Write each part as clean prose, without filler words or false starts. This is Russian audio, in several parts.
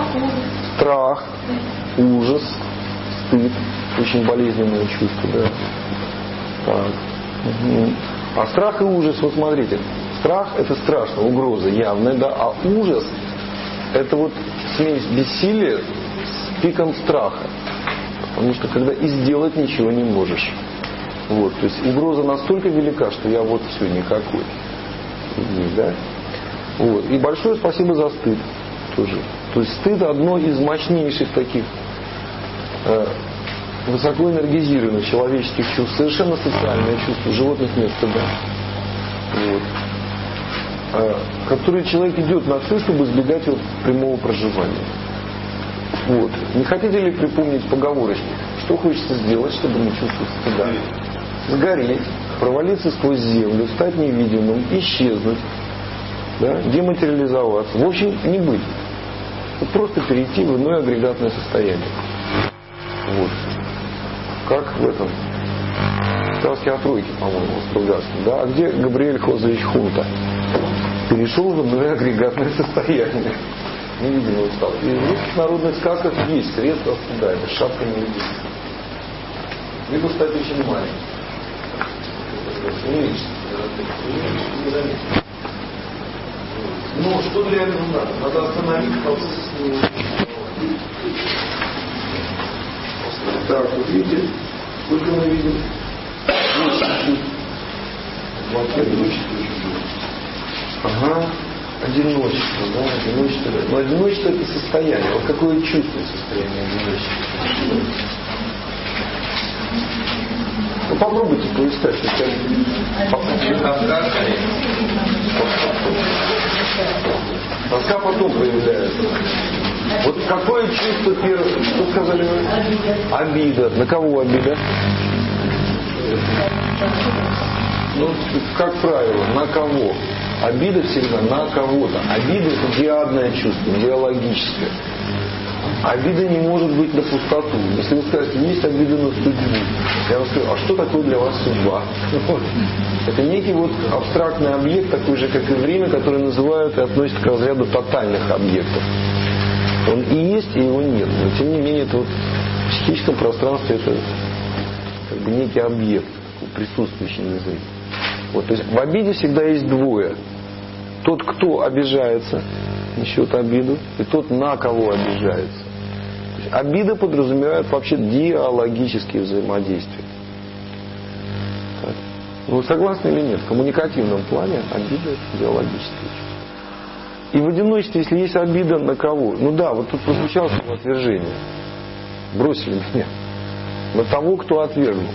Страх, ужас, стыд, очень болезненное чувство, да. Так. А страх и ужас, вот смотрите, страх это страшно, угроза явная, да, а ужас это вот смесь бессилия с пиком страха. Потому что когда и сделать ничего не можешь. Вот, то есть угроза настолько велика, что я вот все, никакой. Да? Вот. И большое спасибо за стыд тоже. То есть стыд одно из мощнейших таких высокоэнергизированных человеческих чувств, совершенно социальное чувство, животных нет стыда. Вот. Который человек идет на все, чтобы избегать его прямого проживания. Вот. Не хотите ли припомнить поговорочку? Что хочется сделать, чтобы не чувствовать стыда? Сгореть, провалиться сквозь землю, стать невидимым, исчезнуть, да? Дематериализоваться. В общем, не быть. Вот просто перейти в иное агрегатное состояние. Вот. Как в этом сказке о тройке, по-моему, Стругацком. Да? А где Габриэль Хозович Хунта? Перешел в иное агрегатное состояние. Невидимый стал. И в русских народных сказках есть средства от стыда. Это шапка невидимости. Либо стать очень маленьким. Но что для этого надо? Надо остановить процесс. Так, вот видите, сколько мы видим? Ага, одиночество, да, одиночество. Но одиночество это состояние. Вот какое чувство состояние одиночества? Ну попробуйте поискать. Тоска потом появляется. Вот какое чувство первое? Что сказали вы? Обида. На кого обида? Ну, как правило, на кого? Обида всегда на кого-то. Обида это диадное чувство, биологическое. Обида не может быть на пустоту. Если вы скажете, есть обида на судьбу, я вам скажу, а что такое для вас судьба? Это некий вот абстрактный объект, такой же, как и время, который называют и относят к разряду тотальных объектов. Он и есть, и его нет. Но тем не менее, это вот в психическом пространстве это как бы некий объект, присутствующий на зрителе. Вот, то есть в обиде всегда есть двое. Тот, кто обижается, несет обиду, и тот, на кого обижается. То есть обида подразумевает вообще диалогические взаимодействия. Так. Вы согласны или нет? В коммуникативном плане обида это диалогические. И в одиночестве, если есть обида на кого? Ну да, вот тут прозвучало отвержение. Бросили меня. На того, кто отвергнул.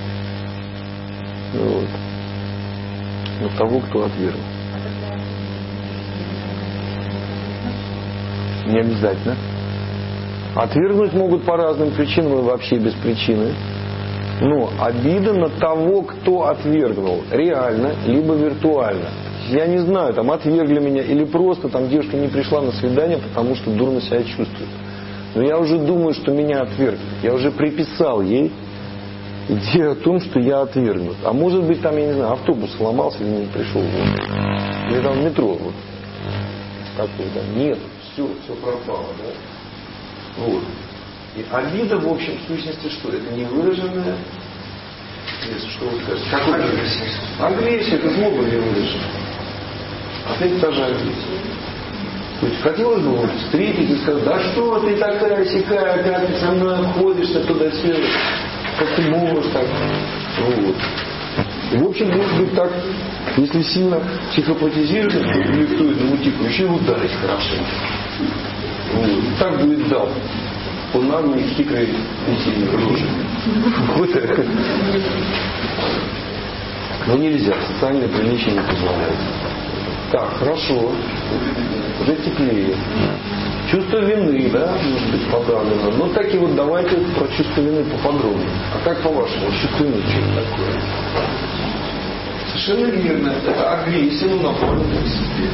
Вот. На того, кто отвергнул. Не обязательно. Отвергнуть могут по разным причинам и вообще без причины. Но обида на того, кто отвергнул. Реально, либо виртуально. Я не знаю, там отвергли меня или просто там девушка не пришла на свидание, потому что дурно себя чувствует. Но я уже думаю, что меня отвергли. Я уже приписал ей идею о том, что я отвергнут. А может быть там, я не знаю, автобус сломался или не пришел. Или там метро. Вот. Такой, да, нет, все пропало, да? Вот. И обида, в общем, в сущности, что? Это невыраженная, если что вы скажете. Какой агрессия? Агрессия, это злоба не выражена. Опять та же агрессия. То есть хотелось бы вот встретить и сказать, да что ты такая сякая, как ты со мной обходишься туда-сюда, как ты можешь так. Вот. И, в общем, может быть так, если сильно психопатизировать, или стоит наутику, еще и ударить хорошенько. Вот. Так будет дал. Он наглый, хитрый, интимный рожей. Вот это. Но нельзя, социальное приличие не позволяет. Так, хорошо. Уже теплее. Чувство вины, да, может быть поправлено. Ну так и вот давайте про чувство вины поподробнее. А как по-вашему, чувство вины что такое? Совершенно верно. Это агрессия, но направленная к себе.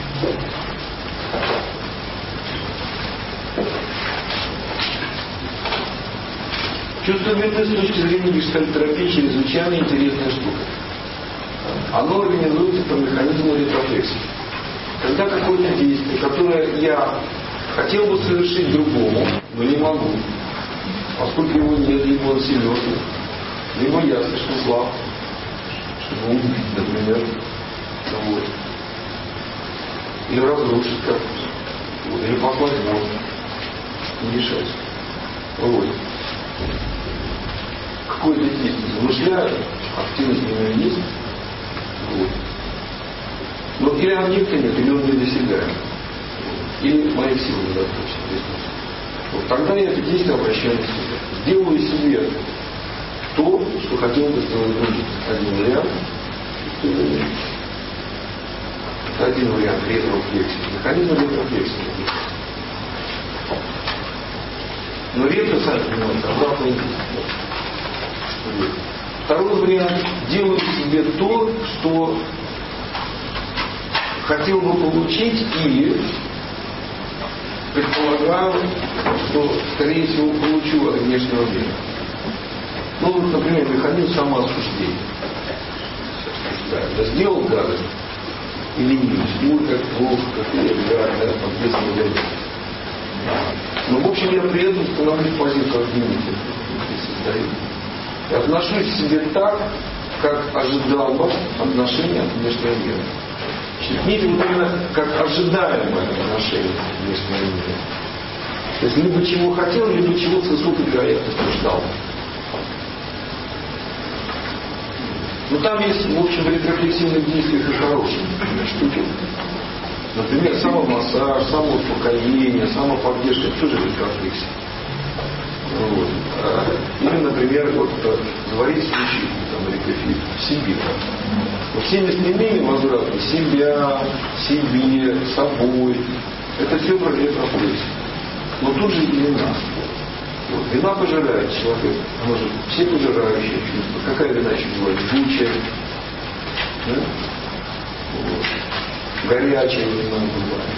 Чувство вины с точки зрения гештальтерапии чрезвычайно интересная штука. Оно организуется по механизму ретрofлексии. Когда какое-то действие, которое я Хотел бы совершить другому, но не могу. Поскольку его нет, либо он серьезный, либо я слишком слаб, чтобы убить, например, вот. Или разрушить как-то. Вот. Или послать мозг. Не решать. Вот. Какое-то действие замышляю, активность у него есть. Вот. Но или объекта нет, или он не достигает. Или моих сил недостаточно. Вот тогда я это действие обращаю на себя. Сделаю себе то, что хотел бы сделать другим. Один вариант. Один вариант ретрофлексии. Механизм ретрофлексии. Но ретро, сами понимаете, обратно не. Второй вариант. Делаю себе то, что хотел бы получить, или предполагаю, что, скорее всего, получу от внешнего мира. Ну, вот, например, механизм самоосуждения. Я сделал гадость или нет? Ой, как плохо, как я гад, да, подписывал гадость. Но, в общем, я при этом становлюсь в позицию обвинителя. Я отношусь к себе так, как ожидал бы отношения от внешнего мира. Видите, вот именно как ожидаемое отношение к внешнему миру. То есть либо чего хотел, либо чего с высокой вероятностью ждал. Но там есть, в общем, в ретрофлексивных действиях и хорошие штуки. Например, самомассаж, самоуспокоение, самоподдержка. Это тоже ретрофлексия. Вот. Или, например, вот, заварить свечи или кофе в себе. Всеми стремлениями возврата себя, себе, собой. Это все про ретрофлексию. Но тут же и вина. Вот. Вина пожирает человека. Она же все пожирающие чувства. Какая вина еще бывает? Жгучая. Да? Вот. Горячая вина бывает.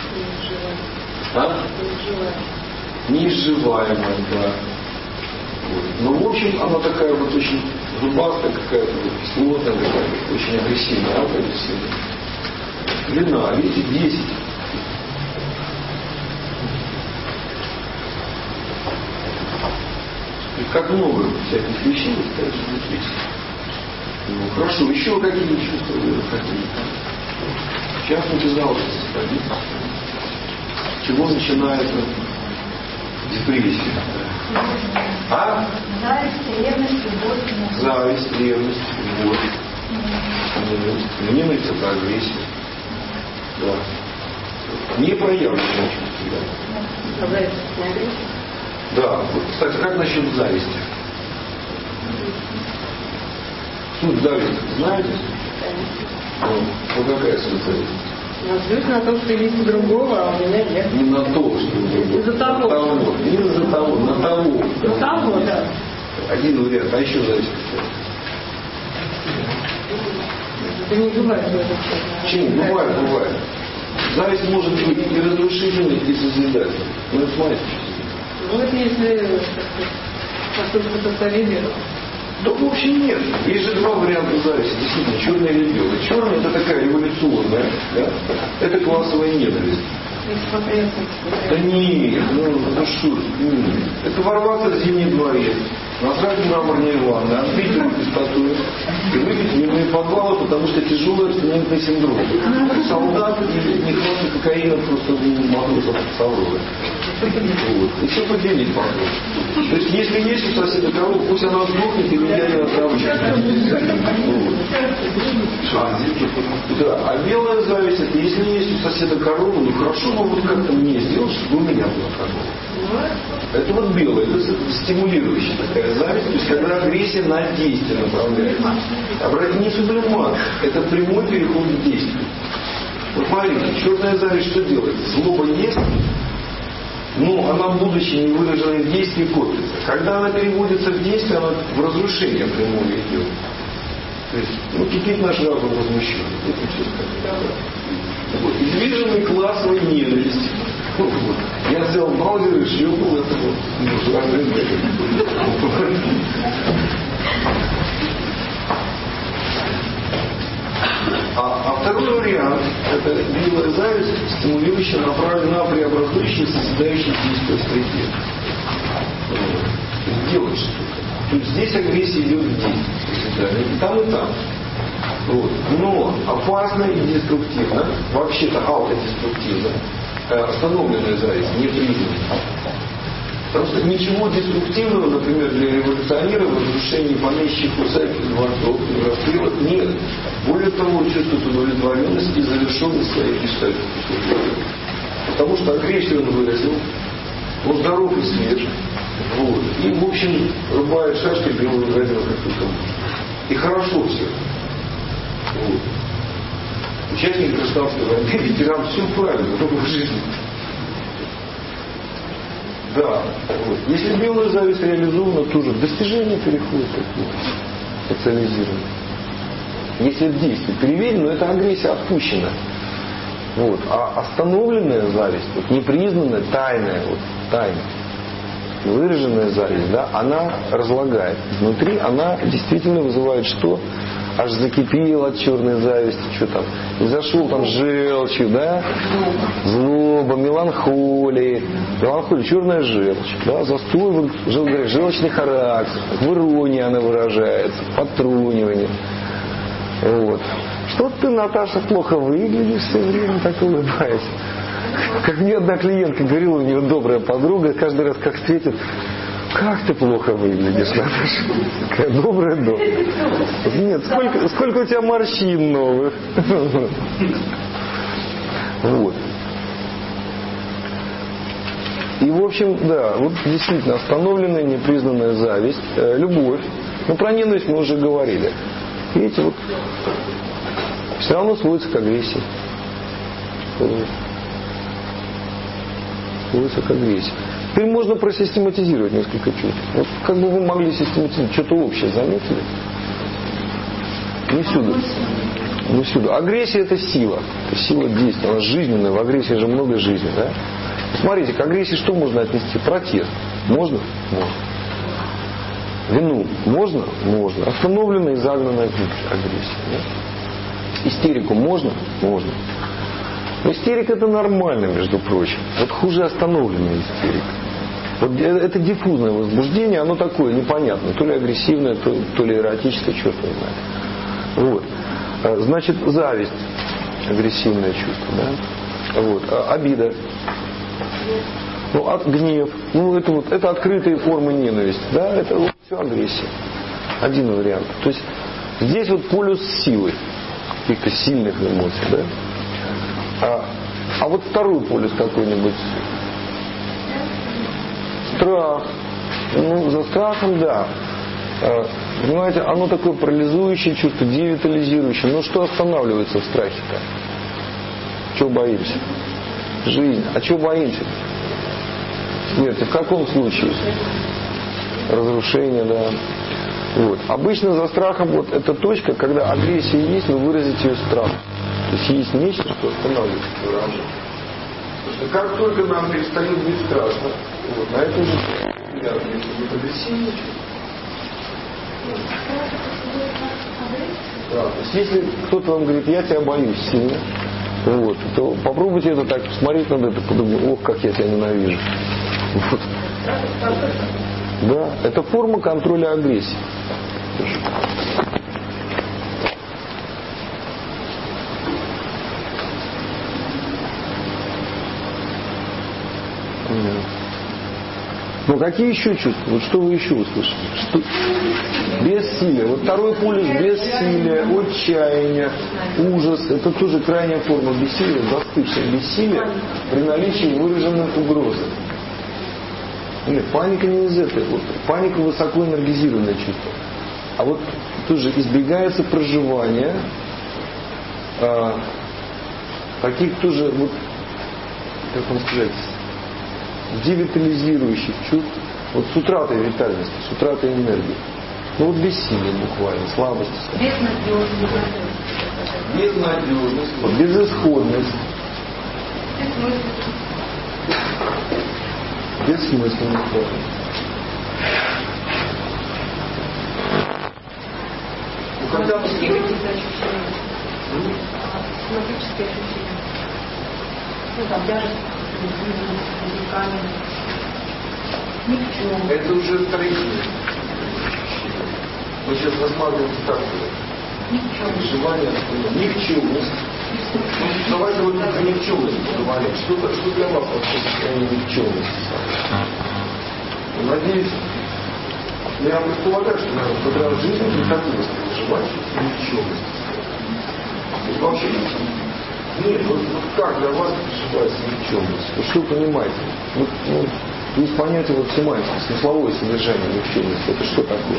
Неизживаемая, да. Вот. Но в общем она такая вот очень зубастая, какая-то вот кислотная, какая-то очень агрессивная, агрессивная. Вина, видите, бесит. И как много всяких вещей стоит здесь. Ну хорошо, еще какие чувства вы хотите? В частности, жалость. С чего начинается депрессия? А? Зависть, ревность, любовь. Зависть, ревность, любовь. Ненависть, это агрессия. Да. Не проявленное чувство. Зависть, не агрессия? Да. Вот, кстати, как насчет зависти? Суть зависти, знаете? Вот какая суть зависти? Злюсь на то, что есть у другого, а у меня нет. Не на то, что у другого. Из-за того. Не из-за того, на того. На того, да. Один вариант, а еще зависит. Это не бывает в этом. Почему? Бывает. Зависть может быть и разрушительной, и созидательной. Ну, смотрите. Ну, это если поступка социализирована. Да в общем нет. Есть же два варианта зависти. Действительно, черное или белое. Черное это такая эволюционная, да? Это классовая ненависть. Да нет, ну что, это ворваться в зимний дворец, насрать мраморные ванны, отбить руки статуи и выпить мирные подвалы, потому что тяжелый абстинентный синдром. Солдат и нехватка кокаина просто матросов с Авроры. Вот. И все поделить потом. То есть, если есть у соседа корова, пусть она сдохнет, или я ее отравлю. Да. А белая зависть, это если есть у соседа корова, ну хорошо бы вот как-то мне сделать, чтобы у меня была корова. Это вот белое, это стимулирующая такая зависть, то есть когда агрессия на действие направляется. Не сублимат, это прямой переход к действию. Вот смотрите, черная зависть что делает? Злоба есть, но она, будучи невыраженной в действии, копится. Когда она переводится в действие, она в разрушение прямое идет. То есть, кипит наш разум возмущен. Это все сказать. Вот. Излишенный классовой ненависти. Вот. Я взял браузер и шлепнул это вот. А второй вариант – это белая зависть, стимулирующая, направленная на преобразующие, созидающие действия стратегии. Делать что-то. То есть здесь агрессия идет в действие. И там, и там. Вот. Но опасно и деструктивно, вообще-то аутодеструктивно, остановленная зависть не признана. Потому что ничего деструктивного, например, для революционера в разрушении помещичьих усадеб, дворцов и расстрелов нет. Более того, чувствует удовлетворенность и завершенность своей истории. Потому что агрессию он выразил, он здоров и свеж. Вот. И, в общем, рубает шашки белого гадина, как только можно. И хорошо все. Вот. Участник гражданской войны, ветеран, все правильно, только в жизни. Да. Вот. Если белая зависть реализована, тоже достижение переходит такое социализировано. Если в действие переведено, это агрессия отпущена. Вот. А остановленная зависть, вот, непризнанная, тайная, вот, тайная, выраженная зависть, да, она разлагает. Внутри она действительно вызывает что? Аж закипел от черной зависти, что там, и зашел там желчью, да, злоба, меланхолия, черная желчь, да, застой, желчный характер, в иронии она выражается, подтрунивание. Вот. Что ты, Наташа, плохо выглядишь все время, так улыбаясь. Как мне одна клиентка говорила, у нее добрая подруга, каждый раз как светит, как ты плохо выглядишь, Наташа. Какая добрая дочь. Нет, сколько у тебя морщин новых. Вот. И, в общем, да, вот действительно остановленная, непризнанная зависть, любовь. Ну, про ненависть мы уже говорили. Видите, вот все равно сводится к агрессии. Сводится к агрессии. Теперь можно просистематизировать несколько чувств. Вот как бы вы могли систематизировать, что-то общее заметили? Не всюду. Не всюду. Агрессия — это сила. Это сила действия. Она жизненная. В агрессии же много жизни, да? Смотрите, к агрессии что можно отнести? Протест. Можно? Можно. Вину можно? Можно. Остановленная и загнанная агрессия. Да? Истерику можно? Можно. Но истерика — это нормально, между прочим. Вот хуже остановленная истерика. Вот это диффузное возбуждение, оно такое непонятное. То ли агрессивное, то ли эротическое, черт не знает. Вот. Значит, зависть — агрессивное чувство. Да? Вот. Обида. Ну, гнев. Ну, это открытые формы ненависти. Да? Это вот все агрессия. Один вариант. То есть здесь вот полюс силы. Каких-то сильных эмоций. Да? А вот второй полюс какой-нибудь. Страх. Ну, за страхом, да. Понимаете, оно такое парализующее чувство, девитализирующее. Но что останавливается в страхе-то? Чего боимся? Жизнь. А чего боимся? Смерти. В каком случае? Разрушение, да. Вот. Обычно за страхом вот эта точка, когда агрессия есть, но выразить ее страх. То есть есть нечто, что останавливает выражение. Потому что как только нам перестает быть страшно, вот, на это уже будет агрессивно. Да, то есть если кто-то вам говорит, я тебя боюсь сильно, вот, то попробуйте это так посмотреть на это, подумать, ох, как я тебя ненавижу. Вот. Да, это форма контроля агрессии. Ну какие еще чувства? Вот что вы еще услышали? Что? Бессилие. Вот второй полюс — бессилие, отчаяние, ужас. Это тоже крайняя форма бессилия, застывшее бессилие при наличии выраженной угрозы. Нет, паника не из этого. Вот, паника — высокоэнергизированное чувство. А вот тоже избегается проживания таких тоже, вот, как вам сказать, девитализирующих чувств, вот с утратой витальности, с утратой энергии. Ну вот бессилие буквально, слабость. Безнадежность, безысходность. Бессмысленность. Соматические ощущения. Ну, там тяжесть, дыхание. Ни к чему. Это уже строительное. Мы сейчас рассматриваем так. Желание, никчемность. Давайте вот о никчемности поговорим. Что для вас вообще состояние никчемности? Надеюсь, я предполагаю, что, наверное, хоть раз в жизни приходилось переживать никчемность. Вообще нет, вот как для вас переживается никчемность? Что вы понимаете? Есть понятие вот семантики, смысловое содержание никчемности. Это что такое?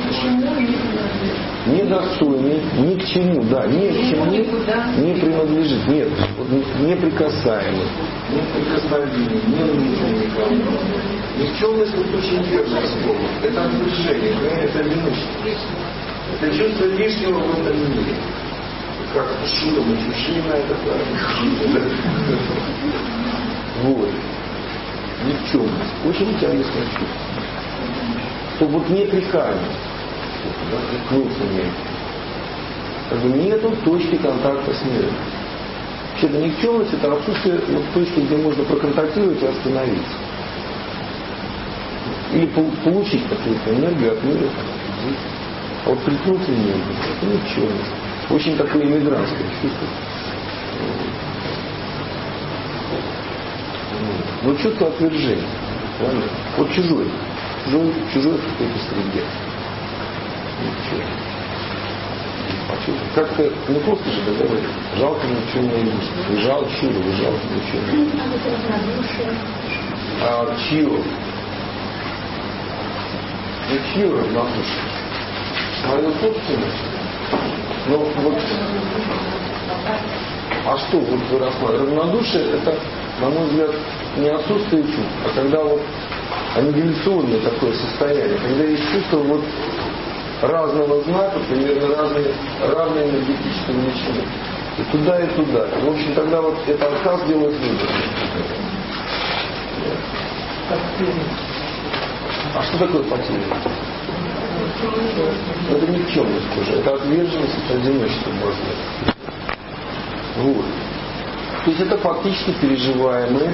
Недостойный, ни к чему, да, ни к чему не принадлежит. Нет, вот неприкасаемый, неприкосновенный, не нужен никому. Никчемность — это очень верное слово. Это отвержение, это одиночество. Это чувство лишнего в этом мире. Как шута, мы чужина, это правильно. Вот. Никчемность. Очень тягостное чувство. То вот неприкаянность. Как бы нету точки контакта с миром. Вообще-то никчемность — это отсутствие вот точки, где можно проконтактировать и остановиться. Или получить какую-то энергию от мира. А вот приткнуться энергию — это никчемность. Очень такое иммигрантское чувство. Но чувство отвержения. Правильно? Вот чужой в какой-то среде. Как-то не просто же договорить. Жалко никчемное имущество. Вы жалко чудо, вы жалко никчемное. А чье? Ну чье равнодушие? Свое собственное? Ну вот. А что вот вы рассматриваете? Равнодушие — это, на мой взгляд, не отсутствие чувств, а когда вот аннигиляционное такое состояние, когда есть чувство вот разного знака, примерно разные энергетические величины. И туда, и туда. В общем, тогда вот это отказ делает выбор. А что такое потеря? Это никчемность уже. Это отверженность, это одиночество, можно сказать. Вот. То есть это фактически переживаемые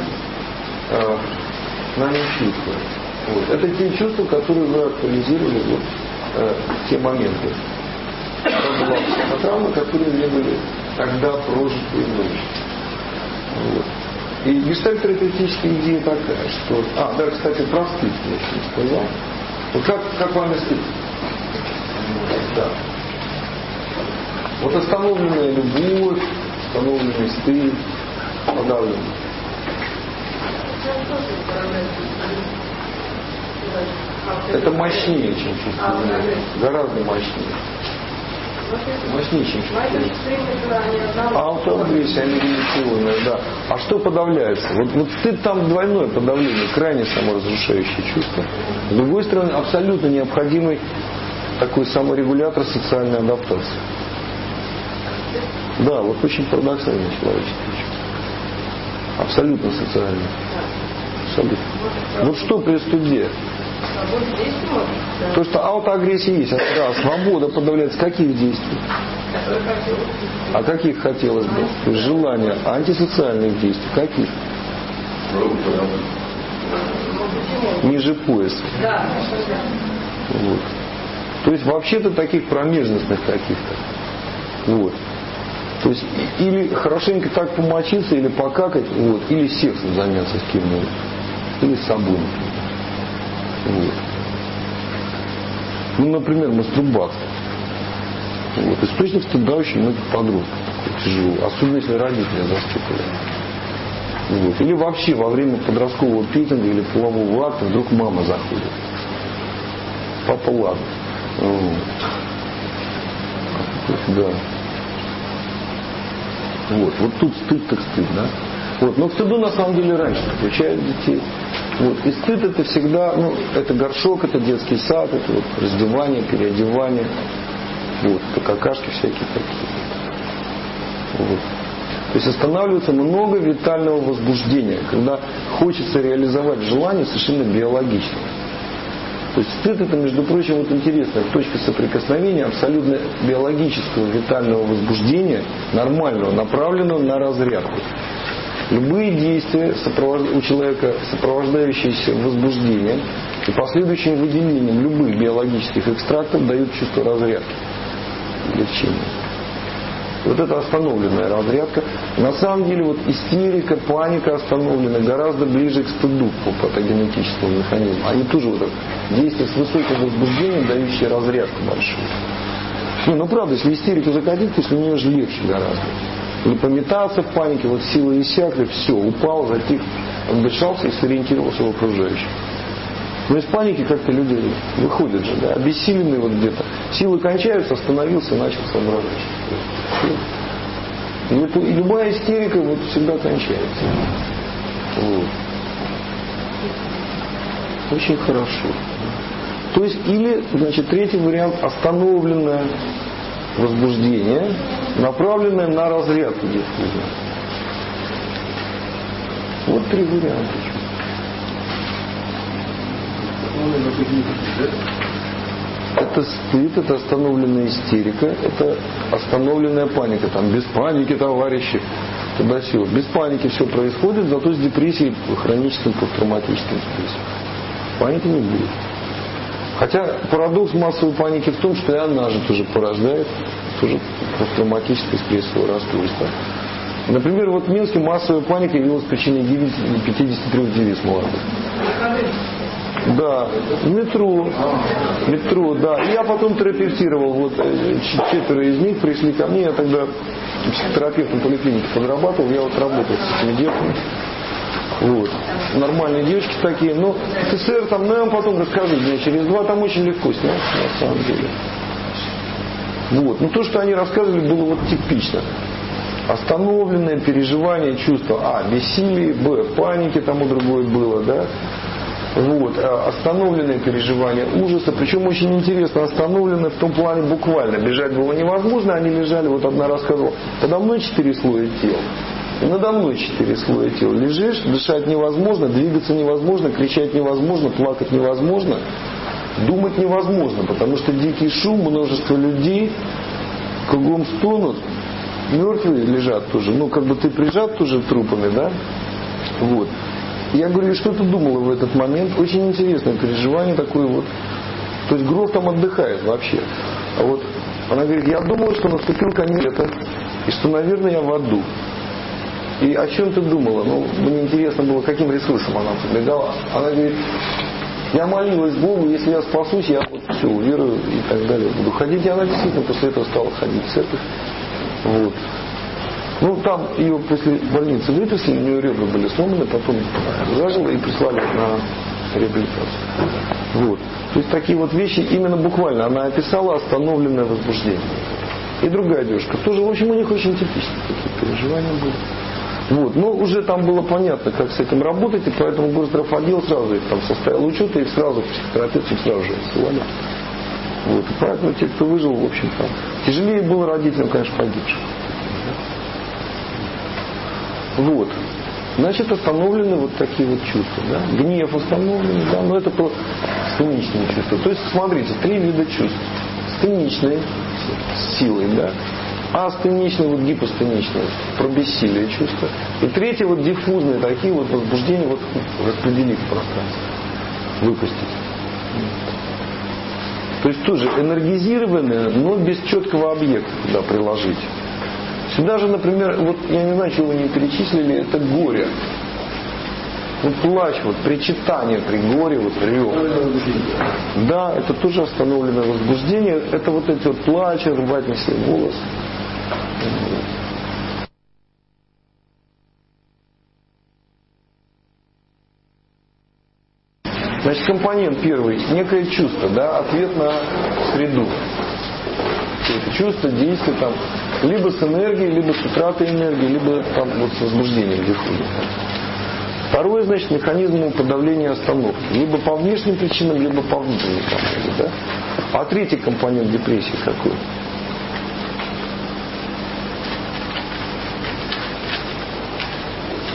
нами чувства. Вот. Это те чувства, которые вы актуализировали вот, те моменты. Это была психотравма, которые не были тогда прожиты ночью. Вот. И гештальт-терапевтическая идея такая, что... да, кстати, про стыд я еще не сказал. Вот как вам стыд? Да. Вот остановленная любовь, остановленный стыд, подавленный. Это мощнее, чем чувство вины. Гораздо мощнее. Мощнее, чем чувство вины. Аутоагрессия, аннигиляционная, да. А что подавляется? Вот стыд там двойное подавление, крайне саморазрушающее чувство. С другой стороны, абсолютно необходимый такой саморегулятор социальной адаптации. Да, вот очень парадоксальное человеческое чувство. Абсолютно социальное. Абсолютно. Вот что при стыде? То, что аутоагрессия есть, да, свобода подавляется каких действий? А каких хотелось бы? То есть желания антисоциальных действий. Каких? Ниже пояса. Вот. То есть вообще-то таких промежностных каких-то. Вот. То есть или хорошенько так помочиться, или покакать, вот, или сексом заняться с кем-нибудь. Или с собой. Вот. Ну, например, мастурбация. Вот. Источник стыда очень многих подростков. Тяжело. Особенно если родители застукали. Вот. Или вообще во время подросткового петинга или полового акта вдруг мама заходит. Папа, ладно. Да. Вот тут стыд так стыд, да? Вот. Но к стыду на самом деле раньше включают детей. Вот. И стыд это всегда, это горшок, это детский сад, это вот раздевание, переодевание, вот, это какашки всякие такие. Вот. То есть останавливается много витального возбуждения, когда хочется реализовать желание совершенно биологично. То есть стыд — это, между прочим, вот интересная точка соприкосновения абсолютно биологического витального возбуждения, нормального, направленного на разрядку. Любые действия у человека, сопровождающиеся возбуждением и последующим выделением любых биологических экстрактов, дают чувство разрядки, лечения. Вот это остановленная разрядка. На самом деле вот истерика, паника остановлена гораздо ближе к стыду по патогенетическому механизму. Они тоже вот действия с высоким возбуждением, дающие разрядку большую. Ну правда, если истерику закатить, после нее же легче гораздо. Или пометаться в панике, вот силы иссякли, все, упал, затих, отдышался и сориентировался в окружающем. Но из паники как-то люди выходят же, да, обессиленные вот где-то. Силы кончаются, остановился, начал соображать. И любая истерика вот всегда кончается. Вот. Очень хорошо. То есть, или, значит, третий вариант — остановленное возбуждение, направленное на разрядку диффуза. Вот три варианта. Это стыд, это остановленная истерика, это остановленная паника. Там без паники, товарищи, туда-сюда. Без паники все происходит, зато с депрессией, хроническим посттравматическим стрессом. Паники не будет. Хотя парадокс массовой паники в том, что и она же тоже порождает тоже посттравматическое стрессовое расстройство. Например, вот в Минске массовая паника явилась причиной гибели 53 девиц молодых. Да, метро, да. И я потом терапевтировал, вот 4 из них пришли ко мне, я тогда психотерапевтом поликлиники подрабатывал, я вот работал с этими девками. Вот. Нормальные девочки такие, но СССР там, ну я вам потом расскажу, дня через 2, там очень легко снять, на самом деле. Вот. Но то, что они рассказывали, было вот типично. Остановленное переживание чувства, бессилие, паники тому другое было, да. Вот, остановленное переживание ужаса, причем очень интересно, остановленное в том плане буквально. Бежать было невозможно, они лежали, вот одна рассказывала, подо мной 4 слоя тел, и надо мной 4 слоя тел. Лежишь, дышать невозможно, двигаться невозможно, кричать невозможно, плакать невозможно, думать невозможно, потому что дикий шум, множество людей, кругом стонут, мертвые лежат тоже, ну как бы ты прижат тоже трупами, да, вот. Я говорю, что ты думала в этот момент? Очень интересное переживание такое вот. То есть Гров там отдыхает вообще. А вот она говорит, я думала, что наступил конец лета, и что, наверное, я в аду. И о чем ты думала? Ну, мне интересно было, каким ресурсом она прибегала. Она говорит, я молилась Богу, если я спасусь, я вот все, уверую и так далее. Буду ходить. И она действительно после этого стала ходить в церковь. Вот. Ну, там ее после больницы выписали, у нее ребра были сломаны, потом зажила и прислали на реабилитацию. Вот. То есть такие вот вещи именно буквально она описала остановленное возбуждение. И другая девушка тоже, в общем, у них очень типичные такие переживания были. Вот. Но уже там было понятно, как с этим работать, и поэтому Горздравотдел сразу их там составил учет, и их сразу психотерапевты сразу же отсылали. Вот. И поэтому те, кто выжил, в общем-то, тяжелее было родителям, конечно, погибшим. Вот. Значит, остановлены вот такие вот чувства. Да? Гнев остановлен, да, но это про стеничные чувства. То есть, смотрите, 3 вида чувств. Стеничные, с силой, да. Астеничные, вот гипостеничные, про бессилие чувства. И третье, вот диффузные, такие вот возбуждения, вот распределить в пространстве. Выпустить. То есть тоже энергизированные, но без четкого объекта туда приложить. Сюда же, например, вот я не знаю, чего вы не перечислили, это горе. Вот плач, вот причитание при горе, вот рев. Да, это тоже остановленное возбуждение. Это вот эти вот плачи, рвать на себе волосы. Значит, компонент первый, некое чувство, да, ответ на среду. Это чувство, действие там, либо с энергией, либо с утратой энергии, либо там вот с возбуждением диффуза. Второе, значит, механизм подавления остановки. Либо по внешним причинам, либо по внутренним причинам. Да? А третий компонент депрессии какой?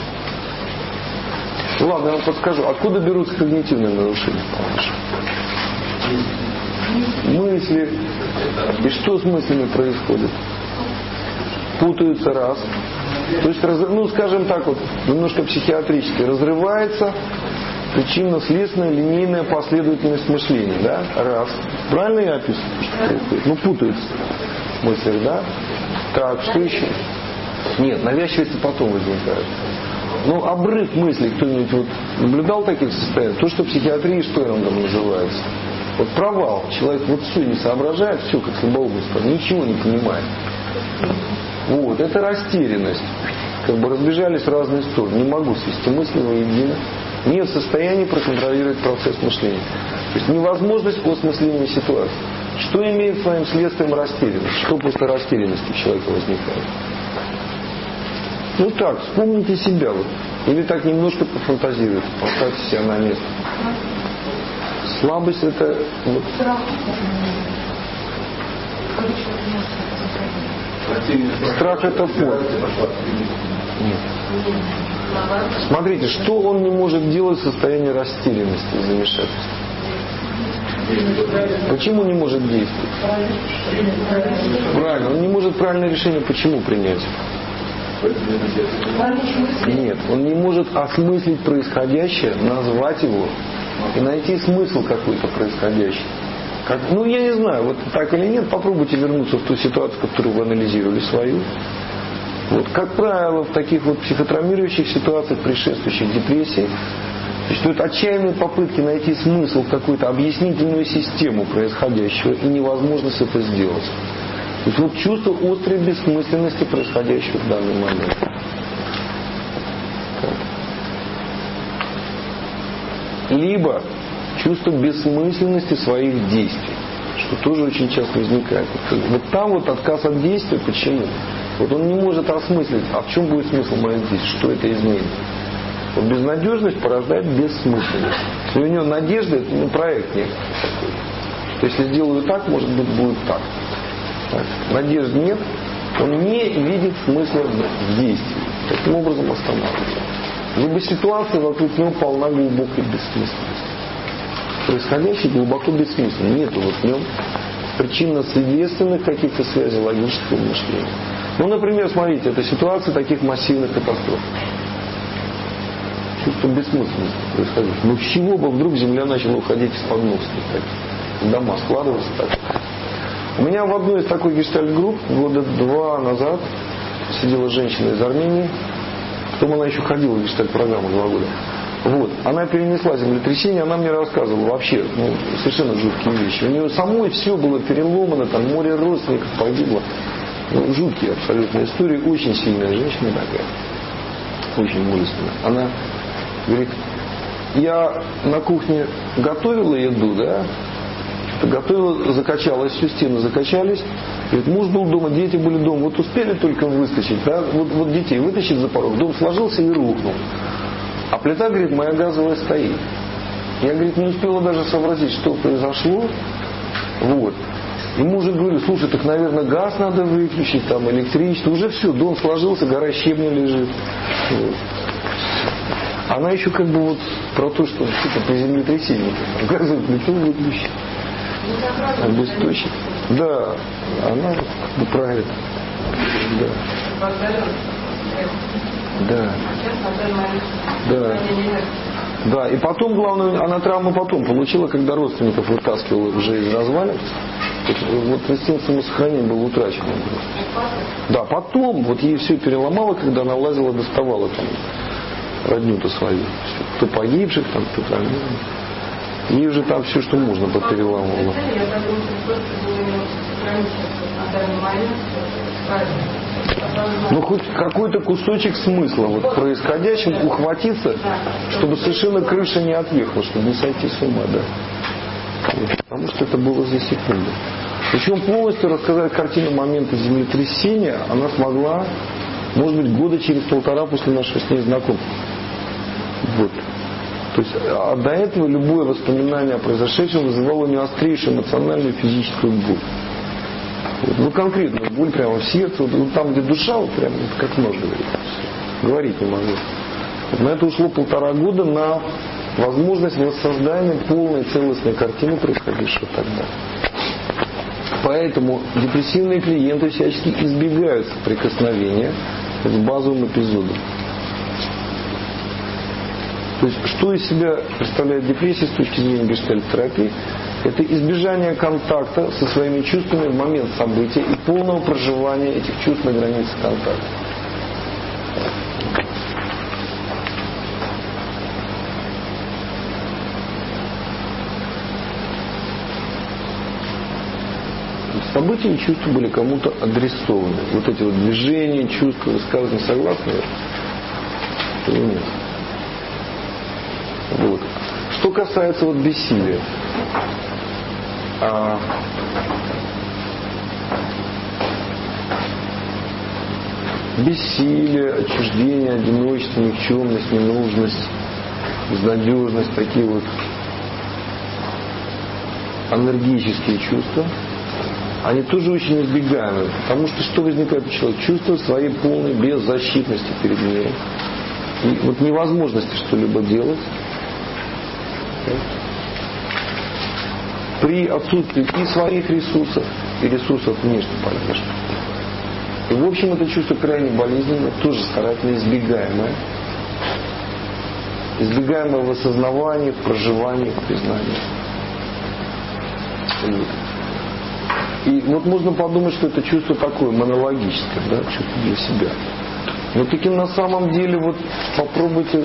Ладно, я вам подскажу. Откуда берутся когнитивные нарушения? Мысли. И что с мыслями происходит? Путаются раз. То есть, ну, скажем так вот, немножко психиатрически, разрывается причинно-следственная линейная последовательность мышления, да? Раз. Правильно я описываю, что происходит? Ну, путаются мысли, да? Так, что еще? Нет, навязчивости потом возникают. Ну, обрыв мыслей, кто-нибудь вот наблюдал таких состояний? То, что в психиатрии Штерингом называется. Вот провал. Человек вот все не соображает, все как слабоумный, ничего не понимает. Вот, это растерянность. Как бы разбежались в разные стороны. Не могу свести мысли воедино. Не в состоянии проконтролировать процесс мышления. То есть невозможность осмысления ситуации. Что имеет своим следствием растерянность? Что после растерянности у человека возникает? Ну так, вспомните себя. Вот. Или так немножко пофантазируйте. Поставьте себя на место. Слабость это... Вот. Страх это фон. Нет. Смотрите, что он не может делать в состоянии растерянности и замешательства? Почему не может действовать? Правильно, он не может правильное решение почему принять? Нет, он не может осмыслить происходящее, назвать его и найти смысл какой-то происходящий. Как, ну, я не знаю, вот так или нет, попробуйте вернуться в ту ситуацию, которую вы анализировали свою. Вот, как правило, в таких вот психотравмирующих ситуациях, предшествующих депрессии, существуют отчаянные попытки найти смысл в какую-то объяснительную систему происходящего, и невозможность это сделать. То есть вот чувство острой бессмысленности происходящего в данный момент. Либо чувство бессмысленности своих действий, что тоже очень часто возникает. Вот там вот отказ от действия, почему? Вот он не может осмыслить, а в чем будет смысл моих действий, что это изменит. Вот безнадежность порождает бессмысленность. Если у него надежда, это ну, проект нет. Что если сделаю так, может быть будет так. Надежды нет, он не видит смысла в действии. Таким образом останавливается. Либо ситуация вокруг него полна глубокой бессмысленности. Происходящее глубоко бессмысленно. Нету вот в нем причинно-следственных каких-то связей логического мышления. Ну, например, смотрите, это ситуация таких массивных катастроф. Чувство бессмысленности происходит. Ну, с чего бы вдруг земля начала уходить из-под ног? Дома складываться так. У меня в одной из такой гештальт-групп года 2 назад сидела женщина из Армении. Потом она еще ходила в гештальт-программу 2 года. Вот. Она перенесла землетрясение, она мне рассказывала вообще совершенно жуткие вещи. У нее самой все было переломано, там море родственников погибло. Ну, жуткие абсолютно истории. Очень сильная женщина такая. Очень мужественная. Она говорит, я на кухне готовила еду, да, готовила, закачалась, все стены закачались. Говорит, муж был дома, дети были дома. Вот успели только выскочить, да, вот детей вытащить за порог. Дом сложился и рухнул. А плита, говорит, моя газовая стоит. Я, говорит, не успела даже сообразить, что произошло. Вот. И мужу говорю, слушай, так, наверное, газ надо выключить, там, электричество. Уже все, дом сложился, гора щебня лежит. Вот. Она еще как бы вот про то, что что-то при землетрясении. Газовую плиту выключить. Обесточить. Да, она как бы про это. Да. Да. Да. Да. И потом, главное, она травму потом получила, когда родственников вытаскивала уже из развалин. Вот инстинкт самосохранения был утрачен. Да, потом вот ей все переломало, когда она лазила, доставала там родню-то свою. Кто погибших, там, кто раненых. Ей уже там все, что можно, попереламывало. Ну, хоть какой-то кусочек смысла вот происходящем ухватиться, чтобы совершенно крыша не отъехала, чтобы не сойти с ума, да. Потому что это было за секунду. Причем полностью рассказать картину момента землетрясения она смогла, может быть, года через 1,5 после нашего с ней знакомства. Вот. То есть, а до этого любое воспоминание о произошедшем вызывало у нее острейшую эмоциональную и физическую боль. Вот. Ну, конкретно, боль прямо в сердце, вот там, где душа, вот прямо как нож говорит. Говорить не могу. Вот на это ушло 1,5 года на возможность воссоздания полной целостной картины происходящего тогда. Поэтому депрессивные клиенты всячески избегают соприкосновения с базовым эпизодом. То есть, что из себя представляет депрессия с точки зрения гештальт-терапии? Это избежание контакта со своими чувствами в момент события и полного проживания этих чувств на границе контакта. События и чувства были кому-то адресованы. Вот эти вот движения, чувства, высказывания, согласны или нет? Вот. Что касается вот бессилия. Бессилие, отчуждение, одиночество, никчемность, ненужность, безнадежность, такие вот энергические чувства, они тоже очень избегаемы, потому что возникает у человека? Чувство своей полной беззащитности перед миром. И вот невозможности что-либо делать. При отсутствии и своих ресурсов, и ресурсов внешне поддержки. И в общем это чувство крайне болезненное, тоже старательно избегаемое. Избегаемое в осознавании, в проживании, в признании. И вот можно подумать, что это чувство такое монологическое, да, чувство для себя. Но таки на самом деле вот попробуйте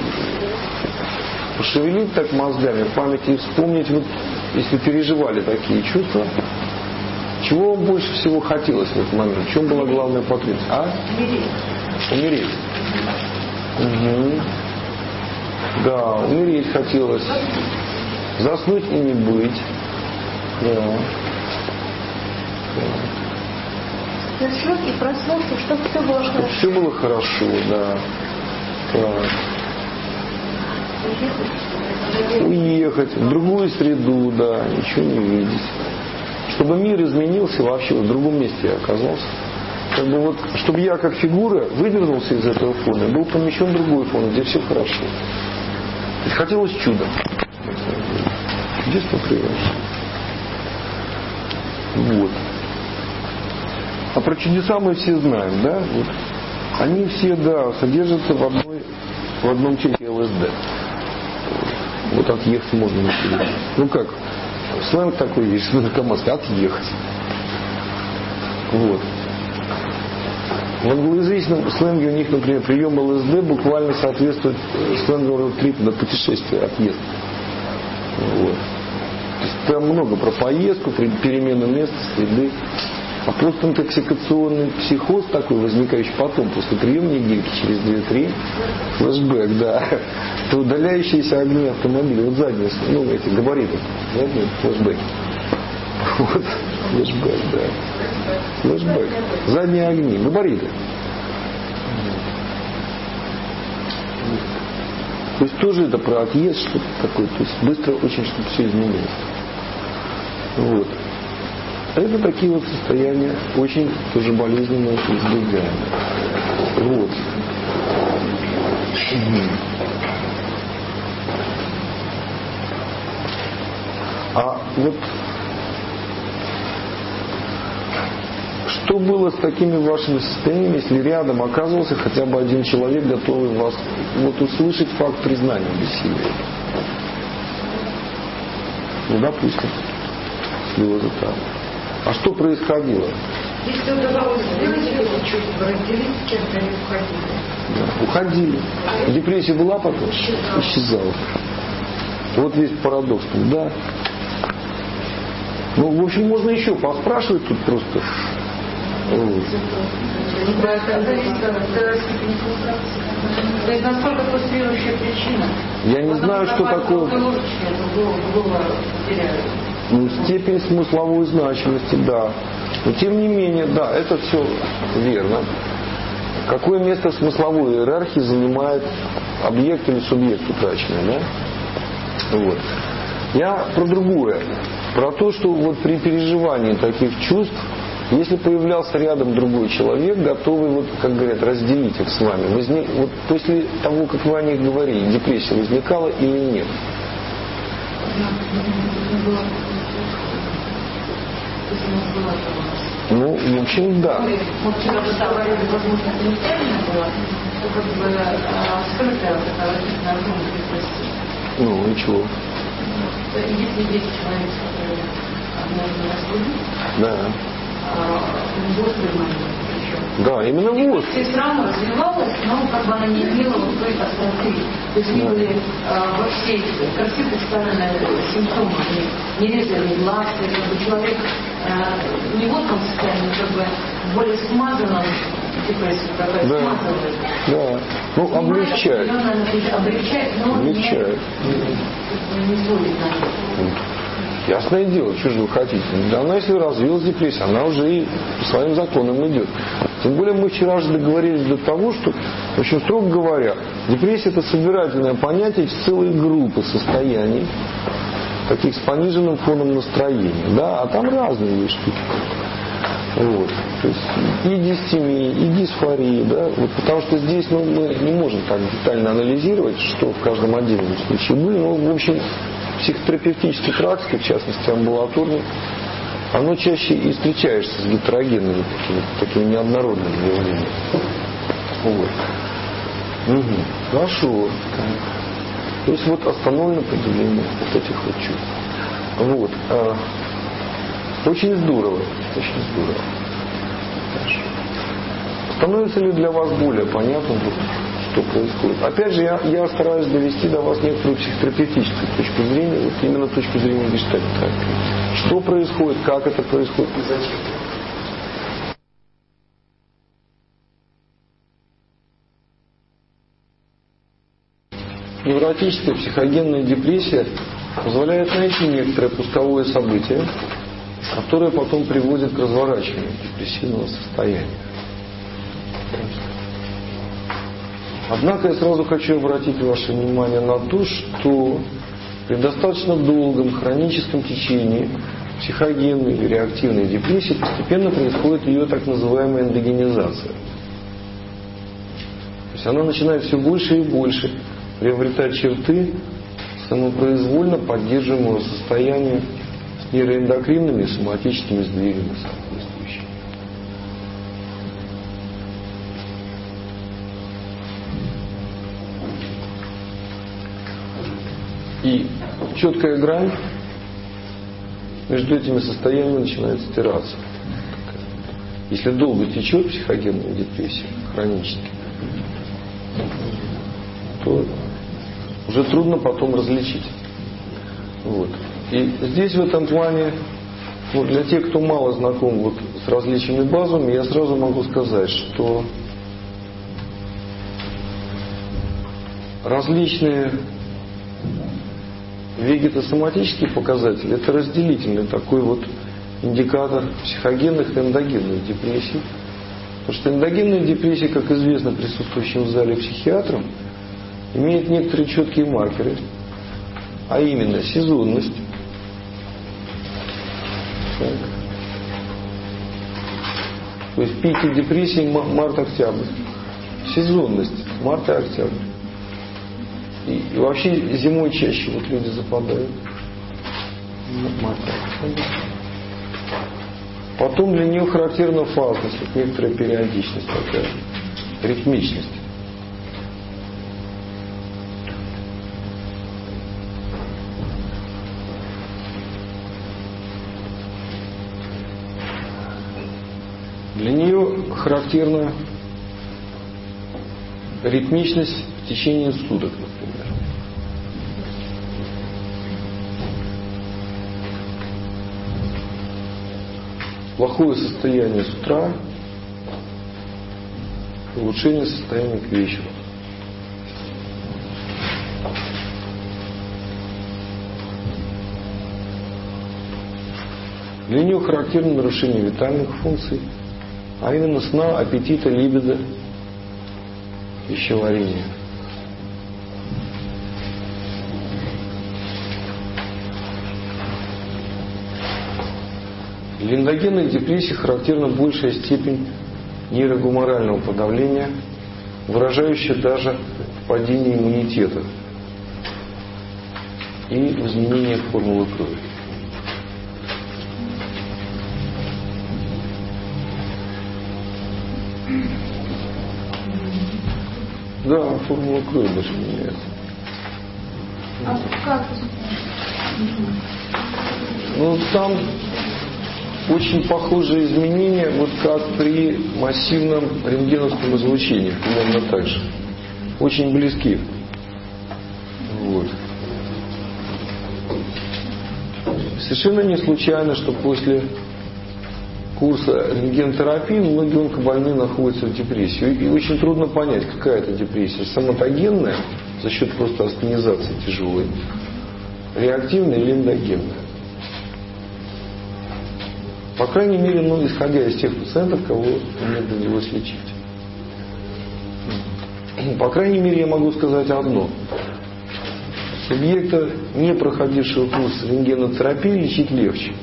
пошевелить так мозгами, в памяти и вспомнить, вот, если переживали такие чувства, чего вам больше всего хотелось в этот момент? В чем была главная потребность? Умереть. Угу. Да, умереть хотелось. Заснуть и не быть. Да. Заснуть и проснуться, чтобы все было хорошо. Все было хорошо, да. Уехать в другую среду, да, ничего не видеть. Чтобы мир изменился вообще, в другом месте я оказался. Как бы вот, чтобы я как фигура выдвинулся из этого фона, был помещен в другой фон, где все хорошо. То есть хотелось чуда. Чудесно превращение. Вот. А про чудеса мы все знаем, да? Вот. Они все, да, содержатся в одном чеке ЛСД. Вот отъехать можно на себе. Ну как? Сленг такой есть, наркоманский, отъехать. Вот. В англоязычном сленге у них, например, прием ЛСД буквально соответствует сленгу трип на путешествие, отъезд. Вот. То есть там много про поездку, перемену места, среды. А постинтоксикационный психоз такой, возникающий потом, после приема недельки, через 2-3, флешбэк, да, то удаляющиеся огни автомобиля, вот задние, ну, эти габариты, задние флешбэки. Вот, флешбэк, да. Флешбэк. Задние огни, габариты. То есть тоже это про отъезд, что-то такое, то есть быстро очень, чтобы все изменилось. Вот. Это такие вот состояния, очень тоже болезненные, избегаемые. Вот. А вот что было с такими вашими состояниями, если рядом оказывался хотя бы один человек, готовый вас вот услышать факт признания бессилия? Ну, допустим, слезы там. А что происходило? Если удавалось сделать это чувство, разделить с кем-то, они уходили. Да, уходили. Депрессия была потом? Исчезала. Вот весь парадокс. Да. Ну, в общем, можно еще поспрашивать тут просто. Вот. То есть насколько фрустрирующая причина? Я не знаю, что такое. Ну, степень смысловой значимости, да. Но тем не менее, да, это все верно. Какое место в смысловой иерархии занимает объект или субъект утраченный, да? Вот. Я про другое. Про то, что вот при переживании таких чувств Если появлялся рядом другой человек, готовый, вот, как говорят, разделить их с вами, вот после того, как вы о них говорили, депрессия возникала или нет? Ну, в общем, да. Мы вчера разговаривали, возможно, это неправильно было, что как бы скрытая вот эта родительная огромная депрессия. Ну, ничего. Если есть человек, который однажды разбудит, Да. в острый момент причем. Да, именно вот. Депрессия сразу развивалась, но как бы она не имела вот той остроты. То есть не были во всей красе представлены симптомы. Не резали глаз, как бы человек не в этом состоянии, как бы более смазанном депрессию, которая смазывает. Да. Ну, облегчает. Облегчает, но облегчает. Не сводит на это. Ясное дело, что же вы хотите? Она, если развилась депрессия, она уже и по своим законам идет. Тем более мы вчера же договорились до того, что, в общем, строго говоря, депрессия — это собирательное понятие из целой группы состояний, таких с пониженным фоном настроения. Да? А там разные штуки. Вот. То есть и дистемия, и дисфория, да? Вот, потому что здесь мы не можем так детально анализировать, что в каждом отдельном случае были. Но, в общем, психотерапевтической практике, в частности амбулаторной, оно чаще и встречаешься с гетерогенными такими неоднородными явлениями. Вот. Угу. Хорошо. То есть вот остановлено поделение вот этих вот чувств. Вот. Очень здорово. Очень здорово. Хорошо. Становится ли для вас более понятным, что происходит? Опять же, я стараюсь довести до вас некоторую психотерапевтическую точку зрения, вот именно точку зрения гештальт-терапии. Что происходит, как это происходит и зачем. Невротическая психогенная депрессия позволяет найти некоторое пусковое событие, которое потом приводит к разворачиванию депрессивного состояния. Однако я сразу хочу обратить ваше внимание на то, что при достаточно долгом хроническом течении психогенной или реактивной депрессии постепенно происходит ее так называемая эндогенизация. То есть она начинает все больше и больше приобретать черты самопроизвольно поддерживаемого состояния с нейроэндокринными и соматическими сдвигами соответствующими. И четкая грань между этими состояниями начинает стираться. Если долго течет психогенная депрессия, хронически, то уже трудно потом различить. Вот. И здесь в этом плане, ну, для тех, кто мало знаком вот с различными базами, я сразу могу сказать, что различные вегетосоматические показатели — это разделительный такой вот индикатор психогенных и эндогенных депрессий. Потому что эндогенная депрессия, как известно присутствующим в зале психиатрам, имеет некоторые четкие маркеры, а именно сезонность. Так. То есть пики депрессии март-октябрь. Сезонность март и октябрь. И вообще зимой чаще вот люди западают. Потом для нее характерна фазность, вот некоторая периодичность такая, ритмичность. Для нее характерна ритмичность в течение суток, например. Плохое состояние с утра, улучшение состояния к вечеру. Для нее характерно нарушение витальных функций, а именно сна, аппетита, либидо, пищеварения. Для Для эндогенных депрессий характерна большая степень нейрогуморального подавления, выражающая даже в падении иммунитета и в изменении формулы крови. Да, формула крови даже меняется. А как? Ну, там очень похожие изменения, вот как при массивном рентгеновском излучении, примерно так же. Очень близки. Вот. Совершенно не случайно, что после курса рентгенотерапии многие онкобольные находятся в депрессии. И очень трудно понять, какая это депрессия. Соматогенная, за счет просто астенизации тяжелой, реактивная или эндогенная. По крайней мере, исходя из тех пациентов, кого мне довелось лечить. По крайней мере, я могу сказать одно. Субъекта, не проходившего курс рентгенотерапии, лечить легче.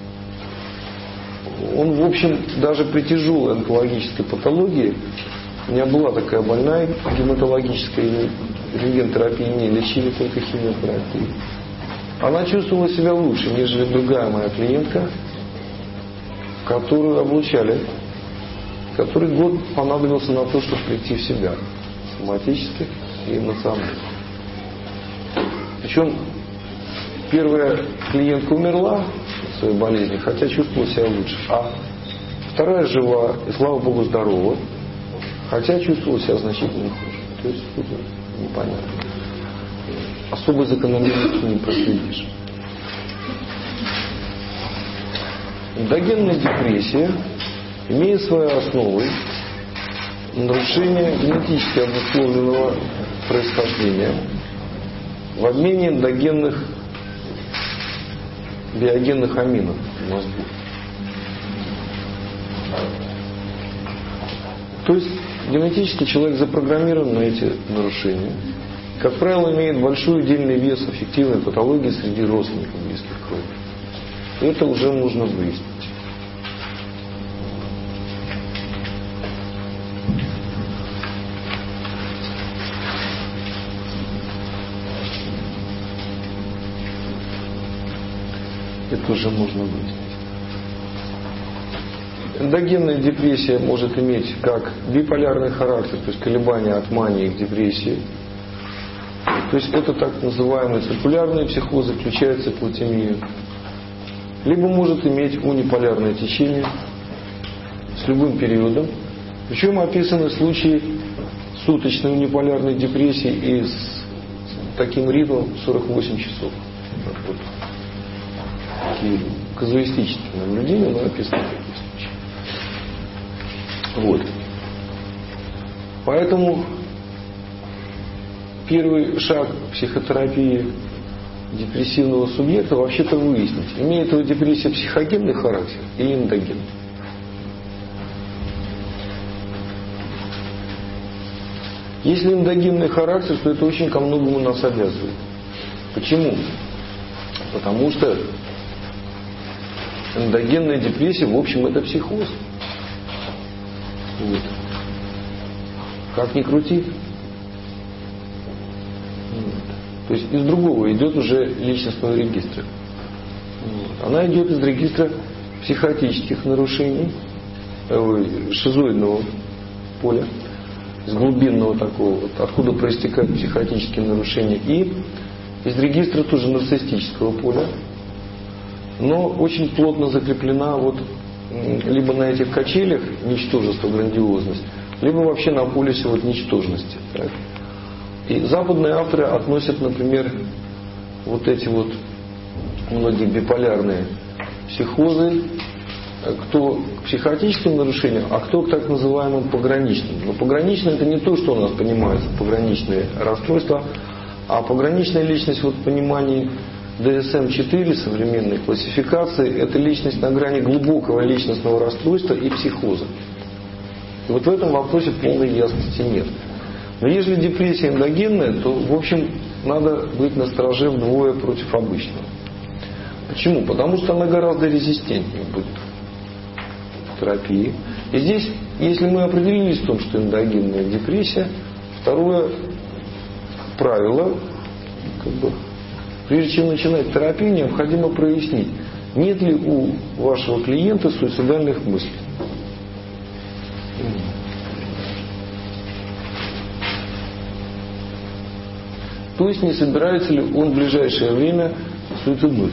Он, в общем, даже при тяжелой онкологической патологии, у меня была такая больная гематологическая, рентгенотерапии не лечили, только химиотерапией. Она чувствовала себя лучше, нежели другая моя клиентка, которую облучали, который год понадобился на то, чтобы прийти в себя соматически и эмоционально. Причем первая клиентка умерла от своей болезни, хотя чувствовала себя лучше. А вторая жива и, слава Богу, здорова, хотя чувствовала себя значительно хуже. То есть тут непонятно. Особой закономерности не проследишь. Эндогенная депрессия имеет своей основой нарушение генетически обусловленного происхождения в обмене эндогенных биогенных аминов в мозгу. То есть генетически человек запрограммирован на эти нарушения. Как правило, имеет большой удельный вес аффективной патологии среди родственников близких крови. Это уже нужно выяснить. Это уже можно выяснить. Эндогенная депрессия может иметь как биполярный характер, то есть колебания от мании к депрессии. То есть это так называемые циркулярные психозы, включая циклотемию. Либо может иметь униполярное течение с любым периодом. Причем описаны случаи суточной униполярной депрессии и с таким ритмом 48 часов. Вот. Такие казуистические наблюдения, но описаны такие случаи. Вот. Поэтому первый шаг психотерапии депрессивного субъекта вообще-то выяснить, имеет его депрессия психогенный характер или эндогенный. Если эндогенный характер, то это очень ко многому нас обязывает. Почему? Потому что эндогенная депрессия, в общем, это психоз. Вот. Как ни крути. То есть из другого идет уже личностного регистра. Она идет из регистра психотических нарушений, шизоидного поля, из глубинного такого, вот, откуда проистекают психотические нарушения, и из регистра тоже нарциссического поля, но очень плотно закреплена вот либо на этих качелях ничтожество, грандиозность, либо вообще на полюсе вот ничтожности. Так? И западные авторы относят, например, вот эти вот многие биполярные психозы, кто к психотическим нарушениям, а кто к так называемым пограничным. Но пограничное это не то, что у нас понимается, пограничные расстройства, а пограничная личность вот в понимании DSM-4 современной классификации, это личность на грани глубокого личностного расстройства и психоза. И вот в этом вопросе полной ясности нет. Но если депрессия эндогенная, то, в общем, надо быть настороже вдвое против обычного. Почему? Потому что она гораздо резистентнее будет психотерапии. И здесь, если мы определились в том, что эндогенная депрессия, второе правило, прежде чем начинать терапию, необходимо прояснить, нет ли у вашего клиента суицидальных мыслей. То есть не собирается ли он в ближайшее время суициднуть.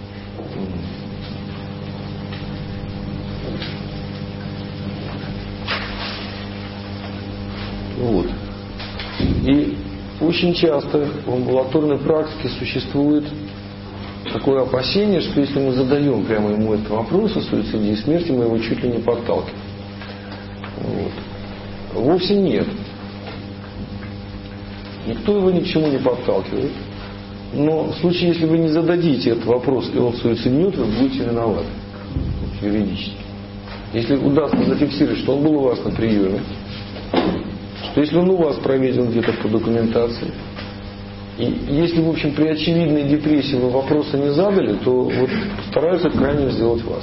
Вот. И очень часто в амбулаторной практике существует такое опасение, что если мы задаем прямо ему этот вопрос о суициде и смерти, мы его чуть ли не подталкиваем. Вот. Вовсе нет. Никто его ни к чему не подталкивает. Но в случае, если вы не зададите этот вопрос, и он суициднет, вы будете виноваты. Юридически. Если удастся зафиксировать, что он был у вас на приеме, что если он у вас проведен где-то по документации, и если, в общем, при очевидной депрессии вы вопросы не задали, то вот стараются крайне сделать вас.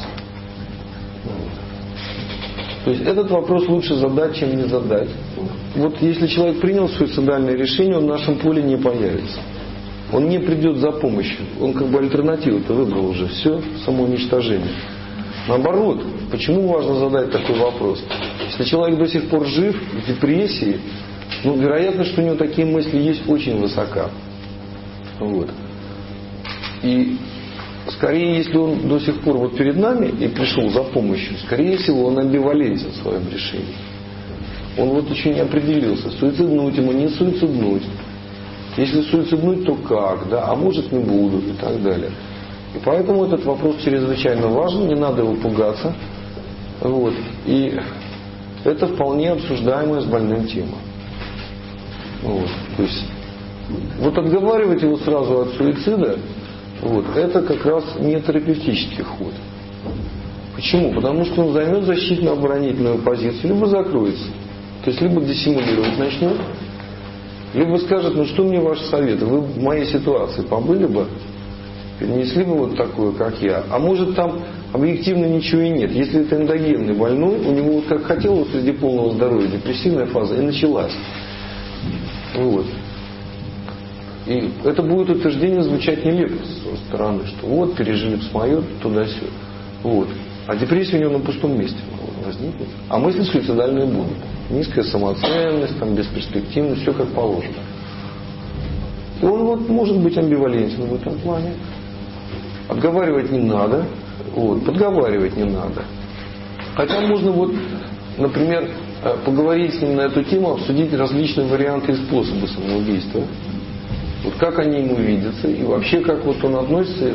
То есть этот вопрос лучше задать, чем не задать. Вот если человек принял суицидальное решение, он в нашем поле не появится. Он не придет за помощью. Он как бы альтернативу-то выбрал уже. Все, самоуничтожение. Наоборот, почему важно задать такой вопрос? Если человек до сих пор жив, в депрессии, вероятно, что у него такие мысли есть, очень высока. Вот. И скорее, если он до сих пор вот перед нами и пришел за помощью, скорее всего, он амбивалентен в своем решении. Он вот еще не определился, суициднуть ему, не суициднуть. Если суициднуть, то как, да, а может не буду и так далее. И поэтому этот вопрос чрезвычайно важен, не надо его пугаться. Вот. И это вполне обсуждаемая с больным тема. Вот. То есть, вот отговаривать его сразу от суицида, вот, это как раз не терапевтический ход. Почему? Потому что он займет защитно-оборонительную позицию, либо закроется. То есть, либо диссимулировать начнет, либо скажет, что мне ваши советы? Вы в моей ситуации побыли бы, перенесли бы вот такое, как я. А может там объективно ничего и нет. Если это эндогенный больной, у него вот как хотел среди полного здоровья депрессивная фаза и началась. Вот. И это будет утверждение звучать нелепо с его стороны, что вот пережили псмоед туда-сюда. Вот. А депрессия у него на пустом месте возникнет. А мысли суицидальные будут. Низкая самоценность, бесперспективность, все как положено. И он вот может быть амбивалентен в этом плане. Отговаривать не надо, подговаривать не надо. Хотя можно например, поговорить с ним на эту тему, обсудить различные варианты и способы самоубийства. Вот как они ему видятся и вообще как он относится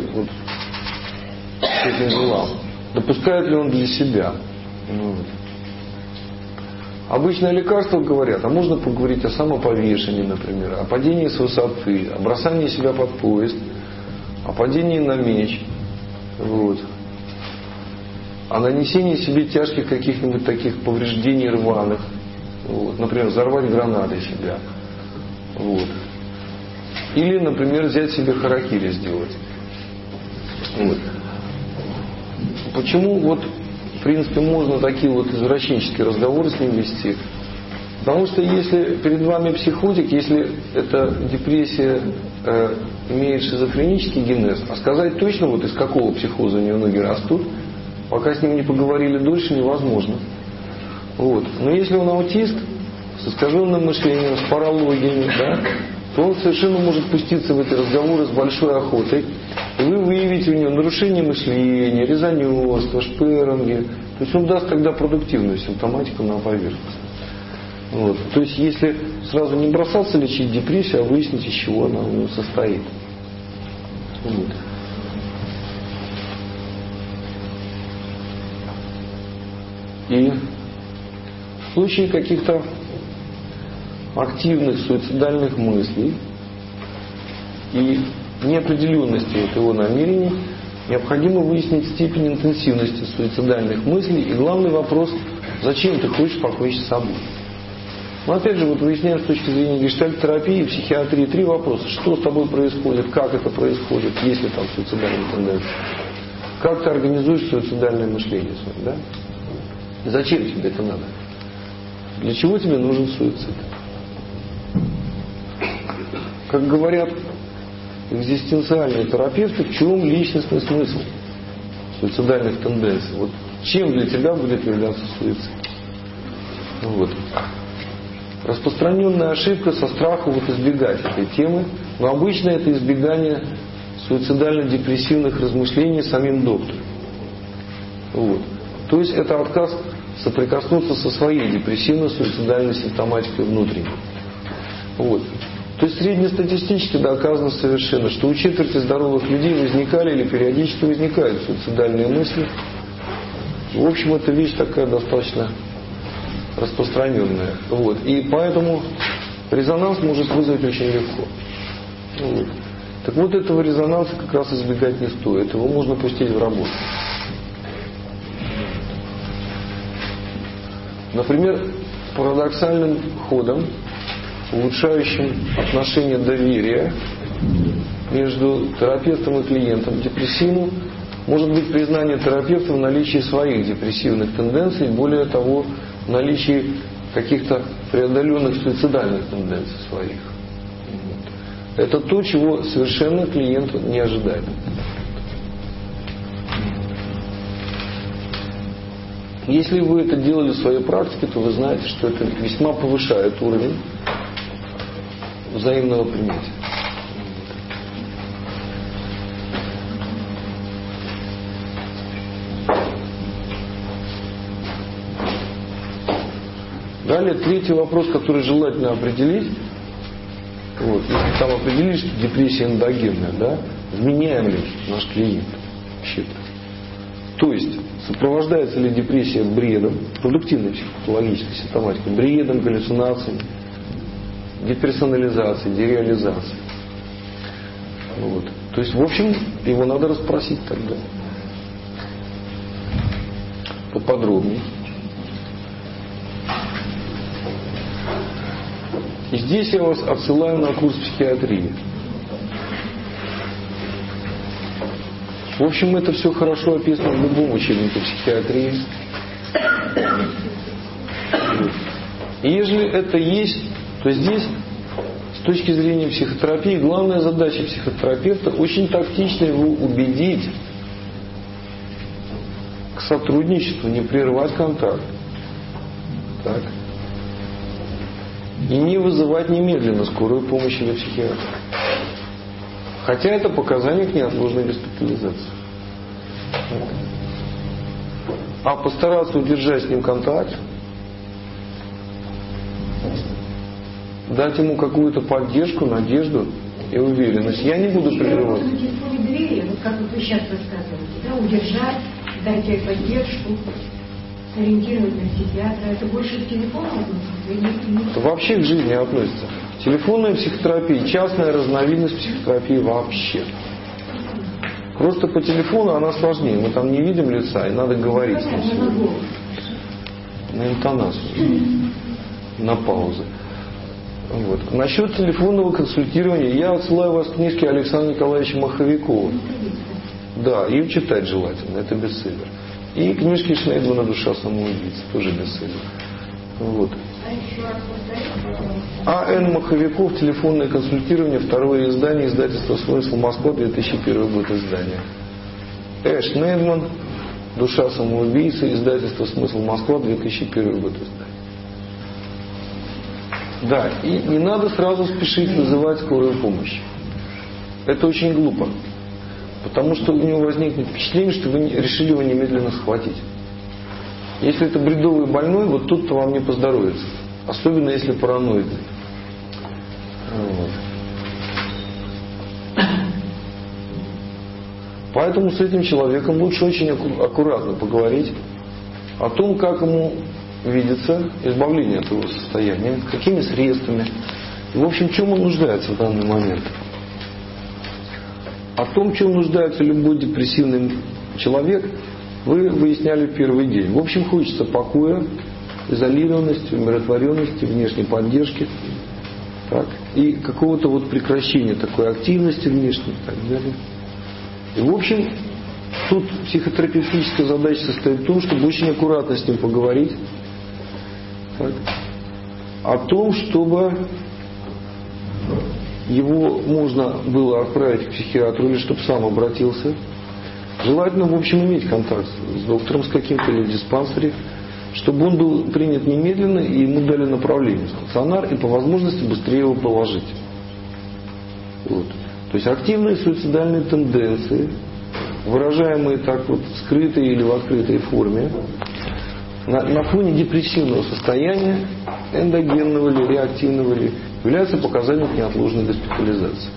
к этим делам. Допускает ли он для себя. Обычно о лекарствах говорят, а можно поговорить о самоповешении, например, о падении с высоты, о бросании себя под поезд, о падении на меч, о нанесении себе тяжких каких-нибудь таких повреждений рваных, например, взорвать гранатой себя, или, например, взять себе харакири сделать. Почему в принципе можно такие извращенческие разговоры с ним вести? Потому что если перед вами психотик, если эта депрессия имеет шизофренический генез, а сказать точно, из какого психоза у него ноги растут, пока с ним не поговорили дольше, невозможно. Но если он аутист, с искаженным мышлением, с паралогиями, то он совершенно может пуститься в эти разговоры с большой охотой. И вы выявите у него нарушение мышления, резонерство, шперинги. То есть он даст тогда продуктивную симптоматику на поверхность. То есть если сразу не бросаться лечить депрессию, а выяснить, из чего она у него состоит. И в случае каких-то активных суицидальных мыслей и неопределенности его намерений, необходимо выяснить степень интенсивности суицидальных мыслей и главный вопрос, зачем ты хочешь покончить с собой. Мы опять же выясняем с точки зрения гештальт-терапии и психиатрии 3 вопроса. Что с тобой происходит, как это происходит, есть ли там суицидальная тенденция, как ты организуешь суицидальное мышление свое, Зачем тебе это надо? Для чего тебе нужен суицид? Как говорят экзистенциальные терапевты, в чем личностный смысл суицидальных тенденций? Вот чем для тебя будет являться суицид? Вот. Распространенная ошибка со страху вот избегать этой темы, но обычно это избегание суицидально-депрессивных размышлений самим доктором. Вот. То есть это отказ соприкоснуться со своей депрессивно-суицидальной симптоматикой внутренней. Вот. То есть среднестатистически доказано совершенно, что у четверти здоровых людей возникали или периодически возникают суицидальные мысли. В общем, это вещь такая достаточно распространенная. Вот. И поэтому резонанс может вызвать очень легко. Вот. Так вот, этого резонанса как раз избегать не стоит. Его можно пустить в работу. Например, парадоксальным ходом, улучшающим отношение доверия между терапевтом и клиентом депрессивным, может быть признание терапевта в наличии своих депрессивных тенденций, более того, в наличии каких-то преодоленных суицидальных тенденций своих. Это то, чего совершенно клиент не ожидает. Если вы это делали в своей практике, то вы знаете, что это весьма повышает уровень взаимного принятия. Далее, третий вопрос, который желательно определить. Вот, если там определили, что депрессия эндогенная, да, вменяем ли наш клиент вообще-то. То есть, сопровождается ли депрессия бредом, продуктивной психопатологической симптоматикой, бредом, галлюцинациями, деперсонализацией, дереализацией. Вот. То есть, в общем, его надо расспросить тогда. Поподробнее. И здесь я вас отсылаю на курс психиатрии. В общем, это все хорошо описано в любом учебнике психиатрии. И если это есть, то здесь, с точки зрения психотерапии, главная задача психотерапевта очень тактично его убедить к сотрудничеству, не прерывать контакт. Так. И не вызывать немедленно скорую помощь или психиатра. Хотя это показание к неотложной госпитализации. А постараться удержать с ним контакт, дать ему какую-то поддержку, надежду и уверенность. Я не буду прерывать. Вот как вы сейчас рассказываете, да, удержать, дать ей поддержку, ориентировать на психиатра. Это больше к телефону относится? Это вообще к жизни относится. Телефонная психотерапия, частная разновидность психотерапии вообще. Просто по телефону она сложнее. Мы там не видим лица, и надо говорить. На интонацию. На паузы. Вот. Насчет телефонного консультирования я отсылаю вас к книжке Александра Николаевича Маховикова. Да, ее читать желательно, это бестселлер. И книжки Шнейдмана «Душа самоубийцы», тоже бестселлер. Вот. А.Н. Маховиков, телефонное консультирование, второе издание, издательство «Смысл», Москва, 2001 год издания. Шнейдман, «Душа самоубийцы», издательство «Смысл», Москва, 2001 год издания. Да, и не надо сразу спешить вызывать скорую помощь. Это очень глупо. Потому что у него возникнет впечатление, что вы решили его немедленно схватить. Если это бредовый больной, вот тут-то вам не поздоровится. Особенно если параноидный. Вот. Поэтому с этим человеком лучше очень аккуратно поговорить о том, как ему видится избавление от его состояния, какими средствами. И, в общем, в чем он нуждается в данный момент. О том, в чем нуждается любой депрессивный человек, вы выясняли в первый день. В общем, хочется покоя, изолированности, умиротворенности, внешней поддержки. Так, и какого-то вот прекращения такой активности внешней и так далее. И, в общем, Тут психотерапевтическая задача состоит в том, чтобы очень аккуратно с ним поговорить. Так, о том, чтобы его можно было отправить к психиатру или чтобы сам обратился. Желательно, в общем, иметь контакт с доктором, с каким-то или в диспансере, чтобы он был принят немедленно и ему дали направление в стационар и по возможности быстрее его положить. Вот. То есть активные суицидальные тенденции, выражаемые так вот в скрытой или в открытой форме, на фоне депрессивного состояния, эндогенного или реактивного, или являются показанием к неотложной госпитализации.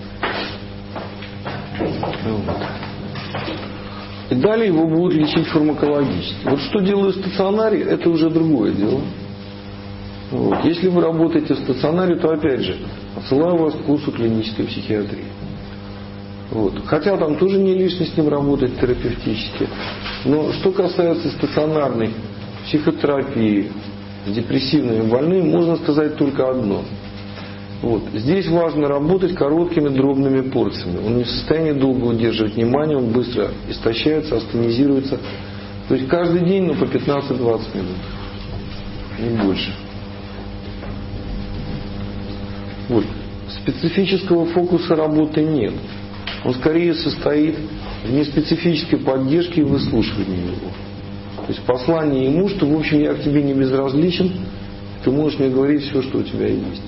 Вот. И далее его будут лечить фармакологически. Вот что делают в стационаре, это уже другое дело. Вот. Если вы работаете в стационаре, то опять же, отсылаю вас к курсу клинической психиатрии. Вот. Хотя там тоже не лишне с ним работать терапевтически. Но что касается стационарной психотерапии с депрессивными больными, можно сказать только одно. Вот. Здесь важно работать короткими дробными порциями. Он не в состоянии долго удерживать внимание, он быстро истощается, астенизируется. То есть каждый день, по 15-20 минут. Не больше. Вот. Специфического фокуса работы нет. Он скорее состоит в неспецифической поддержке и выслушивании его. То есть послание ему, что в общем я к тебе не безразличен, ты можешь мне говорить все, что у тебя есть.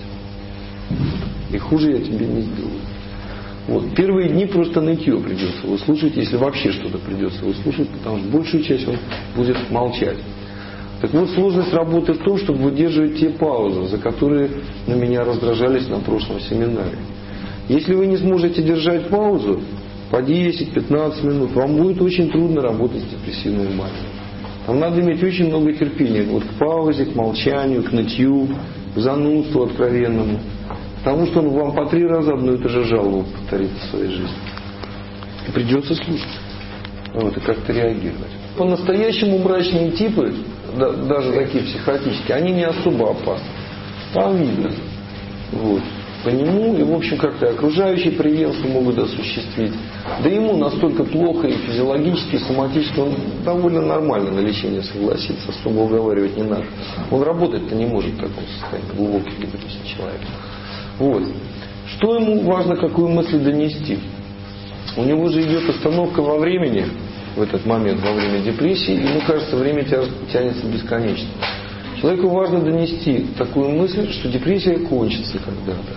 И хуже я тебе не сделаю. Вот. Первые дни просто нытье придется выслушать, если вообще что-то придется выслушать, потому что большую часть он будет молчать. Так вот, сложность работы в том, чтобы выдерживать те паузы, за которые на меня раздражались на прошлом семинаре. Если вы не сможете держать паузу по 10-15 минут, вам будет очень трудно работать с депрессивной манией. Там надо иметь очень много терпения вот к паузе, к молчанию, к нытью, к занудству откровенному. Потому что он вам по 3 раза одну и ту же жалобу повторит в своей жизни. И придется слушать. Вот, и как-то реагировать. По-настоящему мрачные типы, даже такие психотические, они не особо опасны. Там видно. Вот. По нему, и в общем как-то окружающие преемство могут осуществить. Да ему настолько плохо и физиологически, и соматически, он довольно нормально на лечение согласится, особо уговаривать не надо. Он работать-то не может в таком состоянии, глубокий депрессивный человек. Вот. Что ему важно, какую мысль донести? У него же идет остановка во времени, в этот момент, во время депрессии, ему кажется, время тянется бесконечно. Человеку важно донести такую мысль, что депрессия кончится когда-то.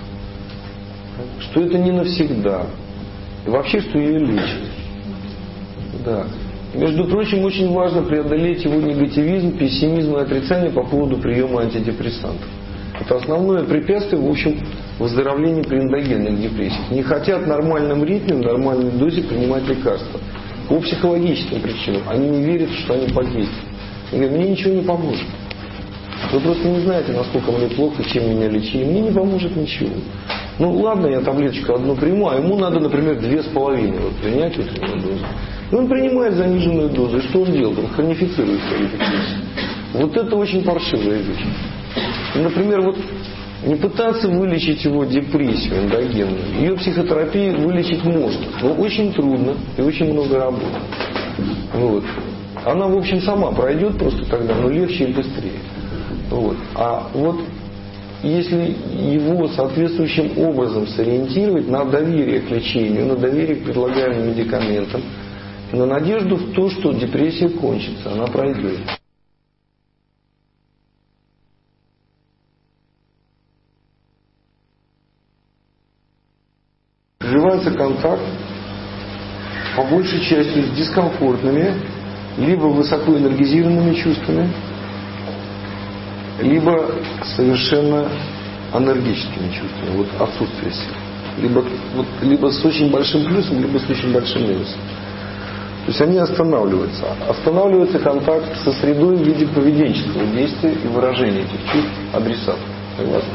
Что это не навсегда. И вообще, что ее лечат. Да. И, между прочим, очень важно преодолеть его негативизм, пессимизм и отрицание по поводу приема антидепрессантов. Это основное препятствие, в общем, выздоровлению при эндогенных депрессиях. Не хотят в нормальном ритме, в нормальной дозе принимать лекарства. По психологическим причинам. Они не верят, что они подействуют. Они говорят, мне ничего не поможет. Вы просто не знаете, насколько мне плохо, чем меня лечили. Мне не поможет ничего. Ну ладно, я таблеточку одну приму, а ему надо, например, 2,5 вот, принять утреннюю дозу. И он принимает заниженную дозу. И что он делает? Он хронифицирует свою депрессию. Вот это очень паршивая вещь. И, например, вот не пытаться вылечить его депрессию эндогенную. Ее психотерапией вылечить можно, но очень трудно и очень много работы. Вот. Она, в общем, сама пройдет просто тогда, но легче и быстрее. Вот. А вот если его соответствующим образом сориентировать на доверие к лечению, на доверие к предлагаемым медикаментам, на надежду в то, что депрессия кончится, она пройдет. Приживается контакт по большей части с дискомфортными, либо высокоэнергизированными чувствами, либо совершенно анаргическими чувствами, вот отсутствие сил. Либо с очень большим плюсом, либо с очень большим минусом. То есть они останавливаются. Останавливается контакт со средой в виде поведенческого действия и выражения этих чувств адресату. Согласны?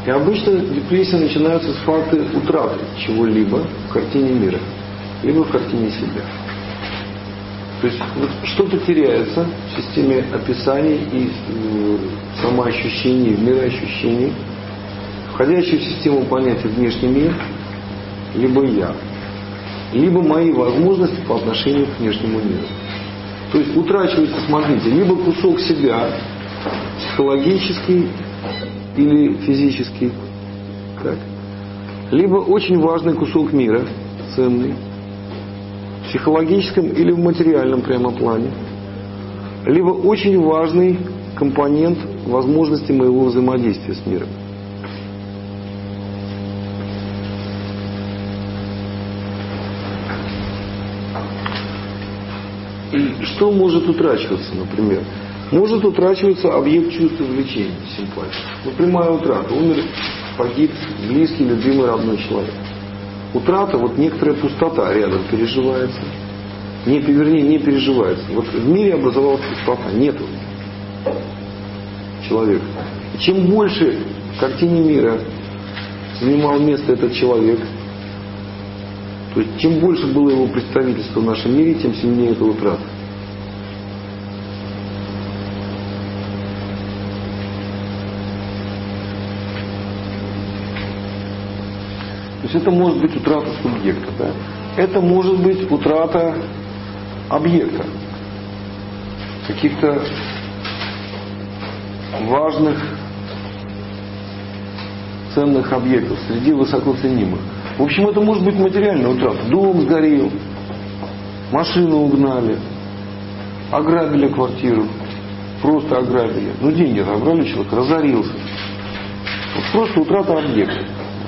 И обычно депрессия начинается с факта утраты чего-либо в картине мира, либо в картине себя. То есть вот что-то теряется в системе описаний и самоощущений, в мироощущении, входящей в систему понятия внешний мир, либо я, либо мои возможности по отношению к внешнему миру. То есть утрачивается, смотрите, либо кусок себя, психологический или физический, так, либо очень важный кусок мира, ценный, в психологическом или в материальном прямо плане, либо очень важный компонент возможности моего взаимодействия с миром. И что может утрачиваться, например? Может утрачиваться объект чувств и влечений, симпатии. Ну, прямая утрата. Умер, погиб близкий, любимый, родной человек. Утрата, вот некоторая пустота рядом переживается. Вернее, не переживается. Вот в мире образовалась пустота. Нету человека. И чем больше в картине мира занимал место этот человек, то есть чем больше было его представительства в нашем мире, тем сильнее эта утрата. То есть это может быть утрата субъекта, да? Это может быть утрата объекта, каких-то важных, ценных объектов среди высокоценимых. В общем, это может быть материальная утрата. Дом сгорел, машину угнали, ограбили квартиру, просто ограбили. Ну, деньги ограбили, человек разорился. Вот просто утрата объекта.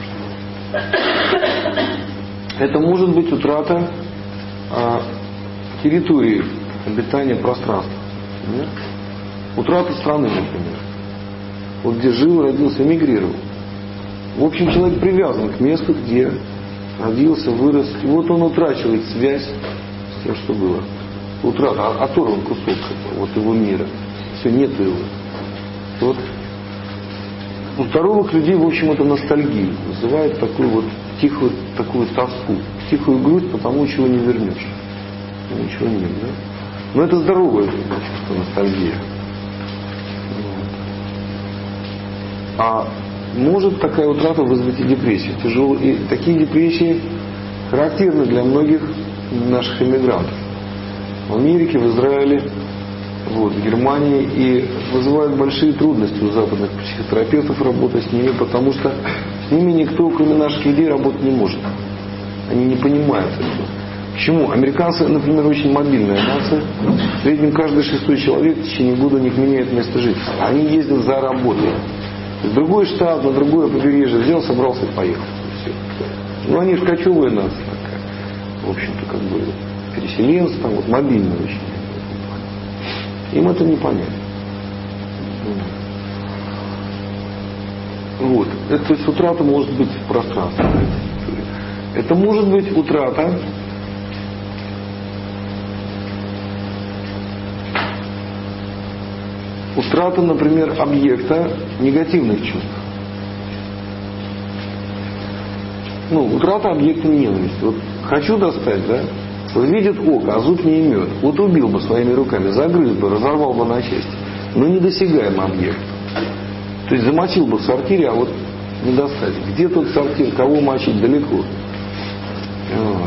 Это может быть утрата территории обитания пространства. Например. Утрата страны, например. Вот где жил, родился, эмигрировал. В общем, человек привязан к месту, где родился, вырос. И вот он утрачивает связь с тем, что было. Утрата, оторван кусок вот его мира. Все, нет его. Вот. У здоровых людей, в общем, это ностальгия. Вызывает такую вот тихую такую тоску, тихую грусть, потому чего не вернешь. Ничего нет, да? Но это здоровое чувство, ностальгия. А может такая утрата вызвать и депрессию. И такие депрессии характерны для многих наших эмигрантов. В Америке, в Израиле, в Германии, и вызывают большие трудности у западных психотерапевтов работать с ними, потому что с ними никто, кроме наших людей, работать не может. Они не понимают этого. Почему? Американцы, например, очень мобильная нация. В среднем каждый 6-й человек в течение года у них меняет место жительства. Они ездят за работой. В другой штат, на другое побережье взял, собрался и поехал. Все. Ну, они же кочевая нация такая. В общем-то, как бы переселенцы, там вот мобильные очень. Им это не понятно. Вот. Это, то есть утрата может быть в пространстве. Это может быть утрата например, объекта негативных чувств. Ну, утрата объекта ненависти. Вот хочу достать, да? Вот видит око, а зуб не имет. Вот убил бы своими руками, загрыз бы, разорвал бы на части. Но недосягаемый объект. То есть замочил бы в сортире, а вот не достать. Где тот сортир, кого мочить, далеко. Вот.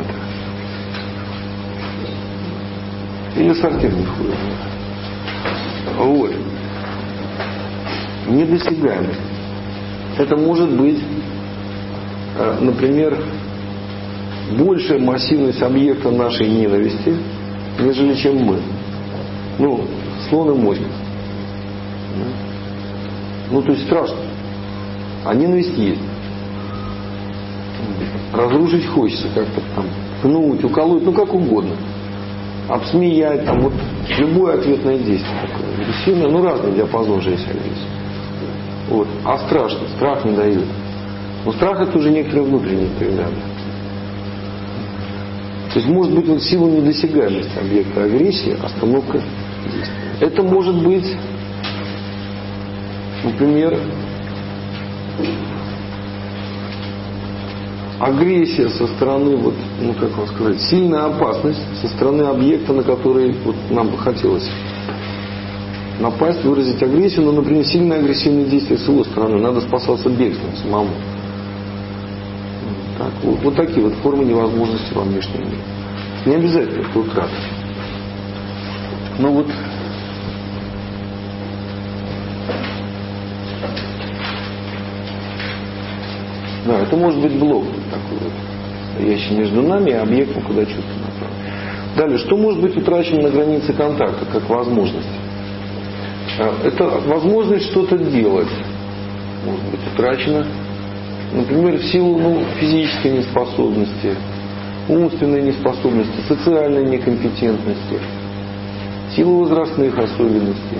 Или сортир не входит. Вот. Недосягаемость. Это может быть, например, большая массивность объекта нашей ненависти, нежели чем мы. Ну, слон и моська. Ну, то есть страшно. А ненависть есть. Разрушить хочется как-то там, пнуть, уколоть, ну как угодно. Обсмеять, там вот любое ответное действие такое. Агрессивное, ну разный диапазон же есть агрессии. Вот. А страшно, страх не дает. Но страх это уже некоторые внутренние проявления. То есть может быть вот в силу недосягаемости объекта агрессии остановка действия. Это может быть, например, агрессия со стороны, вот, ну как вам сказать, сильная опасность со стороны объекта, на который вот нам бы хотелось напасть, выразить агрессию, но, например, сильное агрессивное действие с его стороны, надо спасаться бегством самому. Так, вот такие вот формы невозможности во внешнем мире. Не обязательно это утрата. Но вот да, это может быть блок такой вот, стоящий между нами и объектом, куда чувство направлено. Далее, что может быть утрачено на границе контакта, как возможность? Это возможность что-то делать. Может быть утрачено, например, в силу физической неспособности, умственной неспособности, социальной некомпетентности, в силу возрастных особенностей,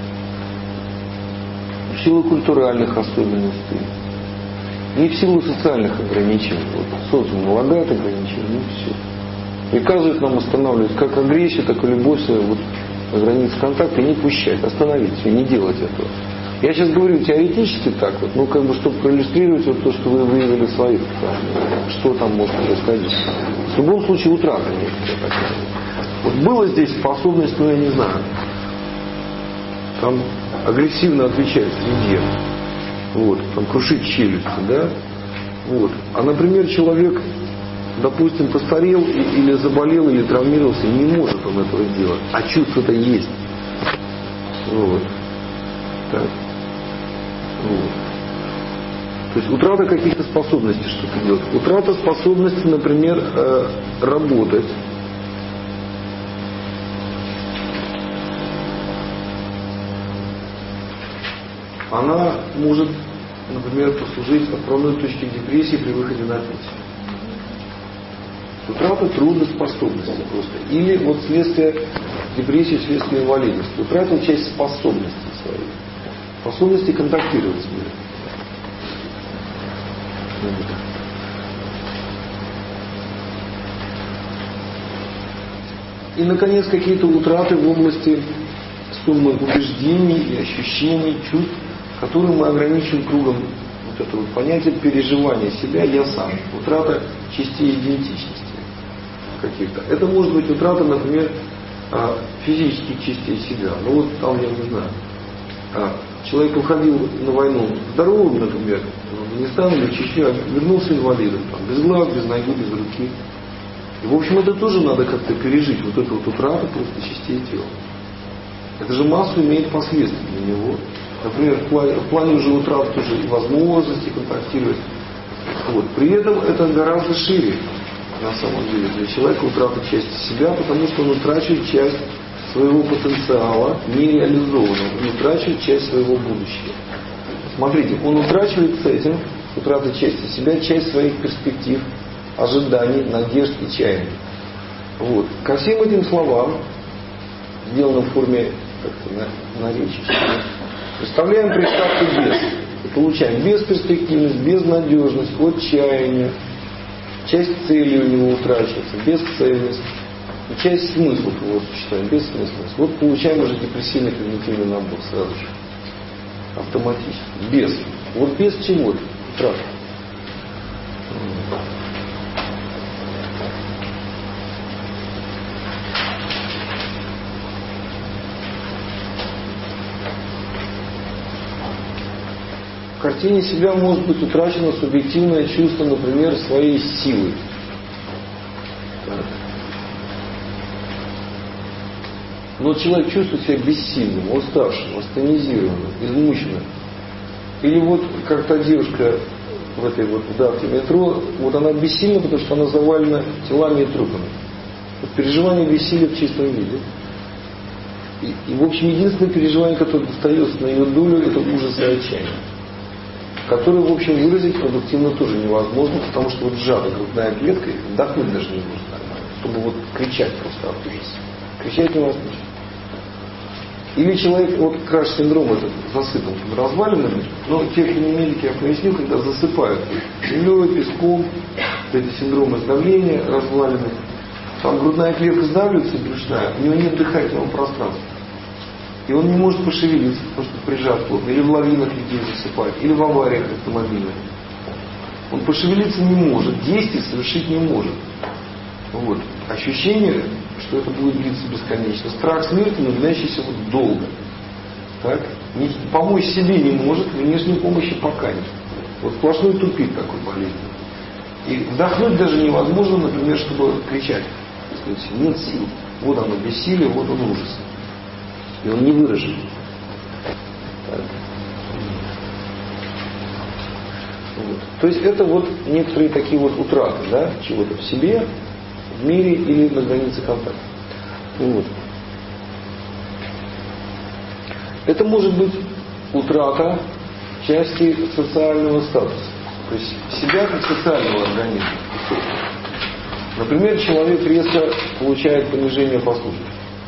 в силу культуральных особенностей. Не в силу социальных ограничений. Вот социум налагает ограничения, и все. Приказывает нам останавливать как агрессию, так и любовь вот, на границе контакта и не пущать, остановить все, не делать этого. Я сейчас говорю теоретически так вот, ну как бы, чтобы проиллюстрировать вот то, что вы выявили в своих, что там может происходить. В любом случае утрата некоторая такая. Вот была здесь способность, я не знаю, там агрессивно отвечать среде. Вот, там крушить челюсти, да? Вот. А, например, человек, допустим, постарел или заболел, или травмировался, не может он этого сделать. А чувство-то есть. Вот. Так. Вот. То есть утрата каких-то способностей что-то делать. Утрата способности, например, работать. Она может, например, послужить отправной точкой депрессии при выходе на пенсию. Утрата трудоспособности просто. Или вот следствие депрессии, следствие инвалидности. Утратил часть способностей своих. Способности контактировать с миром. И, наконец, какие-то утраты в области суммы убеждений и ощущений, чувств, которые мы ограничиваем кругом вот это вот понятие переживания себя «я сам». Утрата частей идентичности каких-то. Это может быть утрата, например, физических частей себя. Ну вот там, я не знаю, человек уходил на войну здоровым, например, в Афганистан или в Чечню, вернулся инвалидом, там, без глаз, без ноги, без руки. И, в общем, это тоже надо как-то пережить, вот эту вот утрату просто частей тела. Это же массу имеет последствий для него. Например, в плане уже утраты тоже и возможности контактировать. Вот. При этом это гораздо шире, на самом деле, для человека утрата части себя, потому что он утрачивает часть своего потенциала, нереализованного, он утрачивает часть своего будущего. Смотрите, он утрачивает с этим, утрата части себя, часть своих перспектив, ожиданий, надежд и чаяний. Вот. Ко всем этим словам, сделанным в форме как-то наречия, представляем приставку «без». И получаем бесперспективность, безнадежность, отчаяние, часть цели у него утрачивается, бесцельность, и часть смыслов его существования, бессмысленность. Вот получаем уже депрессивный когнитивный набор сразу же. Автоматически. Без. Вот без чего-то. Утрата. В картине себя может быть утрачено субъективное чувство, например, своей силы. Но человек чувствует себя бессильным, уставшим, астенизированным, измученным. Или вот как та девушка в этой вот давке метро, вот она бессильна, потому что она завалена телами и трупами. Вот переживание бессилия в чистом виде. И в общем, единственное переживание, которое достается на ее долю, это ужас и отчаяние, которое, в общем, выразить продуктивно тоже невозможно, потому что вот сжата грудная клетка, и вдохнуть даже не может нормально, чтобы вот кричать просто от ужаса. Кричать невозможно. Или человек, вот краш-синдром этот засыпан развалинами, но техники медики, я поясню, когда засыпают землей, песком, эти синдромы сдавления, развалины, там грудная клетка сдавливается, брюшная, у него нет дыхательного пространства. И он не может пошевелиться, потому что прижат плотно. Или в лавинах людей засыпают, или в авариях автомобильных. Он пошевелиться не может, действий совершить не может. Вот. Ощущение, что это будет длиться бесконечно. Страх смерти, но длящийся вот долго. Так? Помочь себе не может, внешней помощи пока нет. Вот сплошной тупик такой болезненный. И вдохнуть даже невозможно, например, чтобы кричать. Сказать, нет сил. Вот оно бессилие, вот он ужас. И он не выражен. Так. Вот. То есть это вот некоторые такие вот утраты, да, чего-то в себе, в мире или на границе контакта. Вот. Это может быть утрата части социального статуса. То есть себя как социального организма. Например, человек резко получает понижение по службе.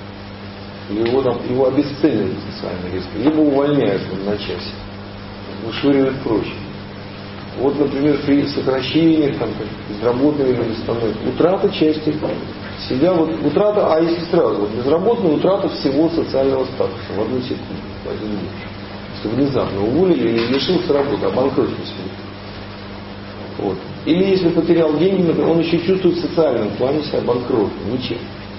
Его обесценивают социально резко. Либо увольняют в одночасье. Вышвыривают прочь. Вот, например, при сокращениях, там, безработными или становятся. Утрата части себя, вот утрата, а если сразу, вот безработная утрата всего социального статуса в одну секунду, в один день. Если внезапно уволили или лишился работы, обанкротился. Вот. Или если потерял деньги, например, он еще чувствует в социальном плане себя банкротом, ничем.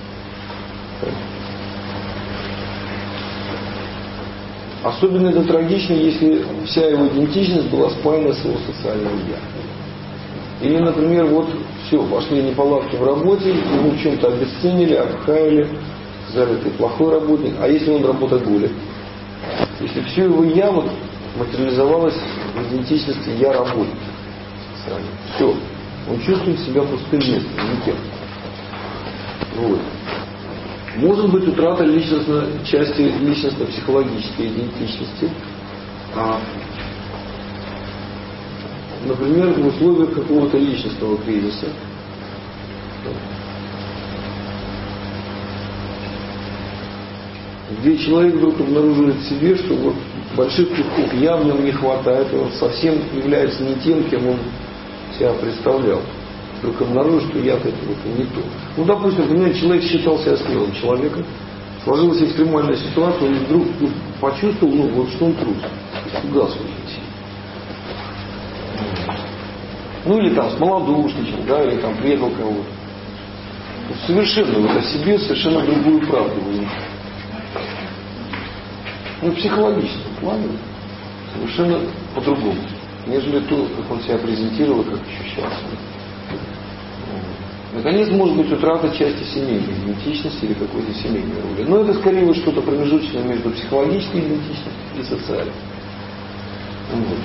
Особенно это трагично, если вся его идентичность была спаяна с его социальным «я». Или, например, вот все, пошли неполадки в работе, его в чем-то обесценили, обхаяли, сказали, ты плохой работник. А если он работоголик? Если все его «я» вот материализовалось в идентичности «я работник». Все. Он чувствует себя пустым местом, никем. Вот. Может быть утрата части личностно-психологической идентичности. Например, в условиях какого-то личностного кризиса. Где человек вдруг обнаруживает в себе, что вот больших кусков «я» в нем не хватает, и он совсем является не тем, кем он себя представлял. Только обнаружил, что я-то это вот не то. Ну, допустим, понимаете, человек считал себя смелым человеком, сложилась экстремальная ситуация, он вдруг почувствовал, вот, что он трус. Испугался очень сильно. Ну, или там смолодушничал, да, или там предал кого-то. Совершенно вот о себе, совершенно другую правду вынес. Ну, в психологическом плане совершенно по-другому, нежели то, как он себя презентировал, как ощущался. Наконец, может быть утрата части семейной идентичности или какой-то семейной роли. Но это скорее вот что-то промежуточное между психологической идентичностью и социальной. Вот.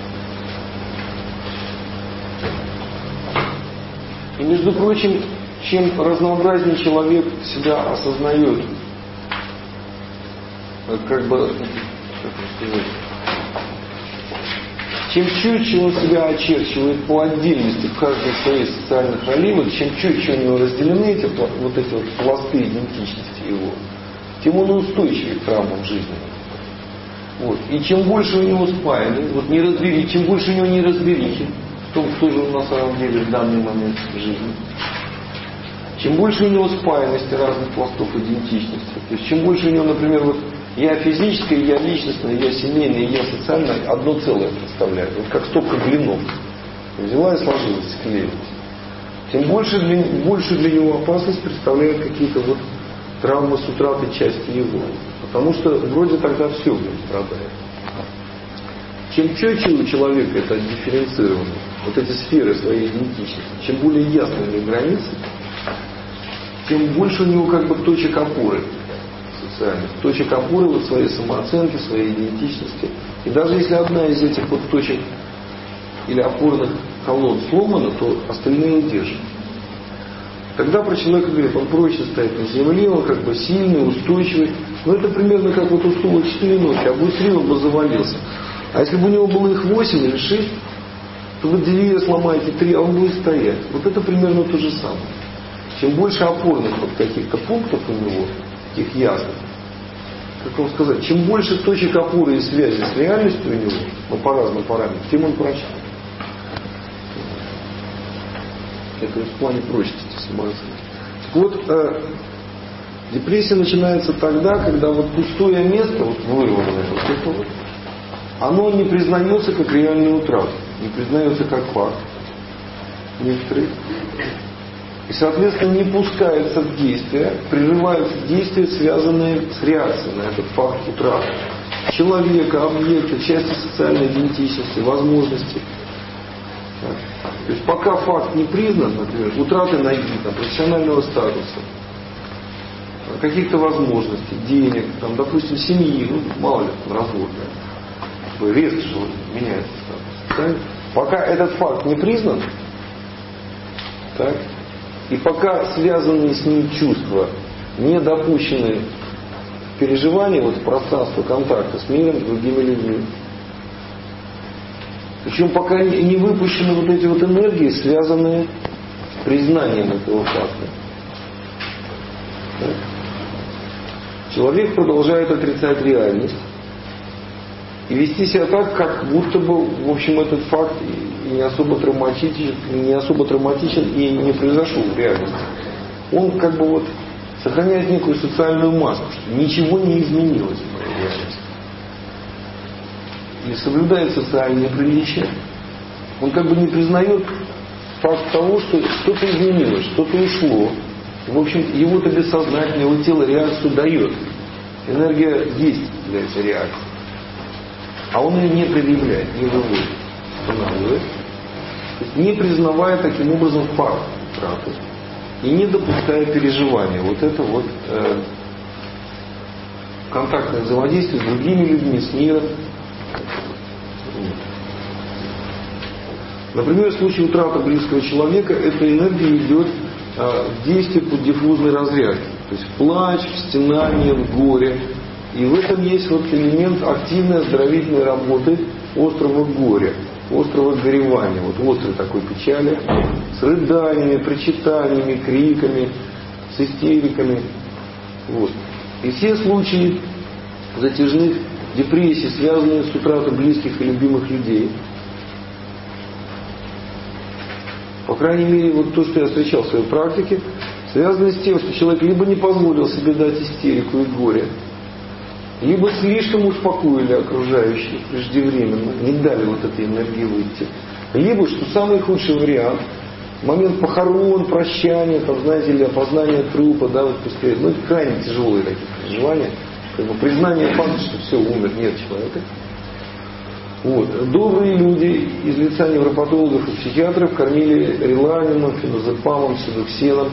И, между прочим, чем разнообразнее человек себя осознает, как бы, как сказать, чем четче он себя очерчивает по отдельности в каждой своей социальных ролей, вот чем четче у него разделены эти вот пласты идентичности его, тем он устойчивее к травмам жизни. Вот. И чем больше у него спаяны, вот чем больше у него неразберихи в том, кто же он на самом деле в данный момент в жизни, чем больше у него спаянности разных пластов идентичности, то есть чем больше у него, например, вот я физическое, я личностное, я семейное, я социальное одно целое представляю. Вот как стопка блинов. Взяла и сложилась, склеилась. Тем больше для него опасность представляют какие-то вот травмы с утратой части его. Потому что вроде тогда все в нем страдает. Чем четче у человека это дифференцировано, вот эти сферы своей идентичности, чем более ясные границы, тем больше у него как бы точек опоры. Точек опоры вот своей самооценки, своей идентичности. И даже если одна из этих вот точек или опорных колонн сломана, то остальные удержат. Тогда про человека говорят, он прочно стоит на земле, он как бы сильный, устойчивый. Но это примерно как вот у стула 4 ноги, а будет 3, он бы завалился. А если бы у него было их 8 или 6, то вы 2 сломаете, 3, а он будет стоять. Вот это примерно то же самое. Чем больше опорных вот каких-то пунктов у него, таких ясных, как вам сказать, чем больше точек опоры и связи с реальностью у него, но по разным параметрам, тем он прочнее. Это в плане прочности самооценки. Вот депрессия начинается тогда, когда вот пустое место, вот вырванное, вот это вот, оно не признается как реальная утрата, не признается как факт. некоторые. И, соответственно, не пускается в действие, прерываются действия, связанные с реакцией на этот факт утраты человека, объекта, части социальной идентичности, возможностей. То есть пока факт не признан, например, утраты ноги, профессионального статуса, каких-то возможностей, денег, допустим, семьи, мало ли, развод, резко же меняется статус. Так? Пока этот факт не признан, так, и пока связанные с ним чувства не допущены в переживании, в пространство контакта с миром, с другими людьми, причем пока не выпущены эти энергии, связанные с признанием этого факта. Так? Человек продолжает отрицать реальность и вести себя так, как будто бы, в общем, этот факт не особо травматичен и не произошел в реальности. Он как бы сохраняет некую социальную маску, что ничего не изменилось в моей реальности. И соблюдает социальные приличия. Он как бы не признает факт того, что что-то изменилось, что-то ушло. В общем, его-то бессознательное, его тело реакцию дает. Энергия есть для этой реакции. А он ее не предъявляет, не выводит, устанавливает. То есть не признавая таким образом факт утраты. И не допуская переживания. Это контактное взаимодействие с другими людьми, с миром. Например, в случае утраты близкого человека, эта энергия идет в действие под диффузной разрядки. То есть плач, стенание, в горе. И в этом есть элемент активной оздоровительной работы острого горя, острого горевания, острой такой печали, с рыданиями, причитаниями, криками, с истериками. И все случаи затяжных депрессий, связанные с утратой близких и любимых людей, по крайней мере, то, что я встречал в своей практике, связаны с тем, что человек либо не позволил себе дать истерику и горе, либо слишком успокоили окружающих преждевременно, не дали этой энергии выйти. Либо, что самый худший вариант, момент похорон, прощания, или опознания трупа, пускай, это крайне тяжелые такие переживания, признание факта, что все, умер, нет человека. Добрые люди из лица невропатологов и психиатров кормили реланиумом, феназепамом, сидуксеном.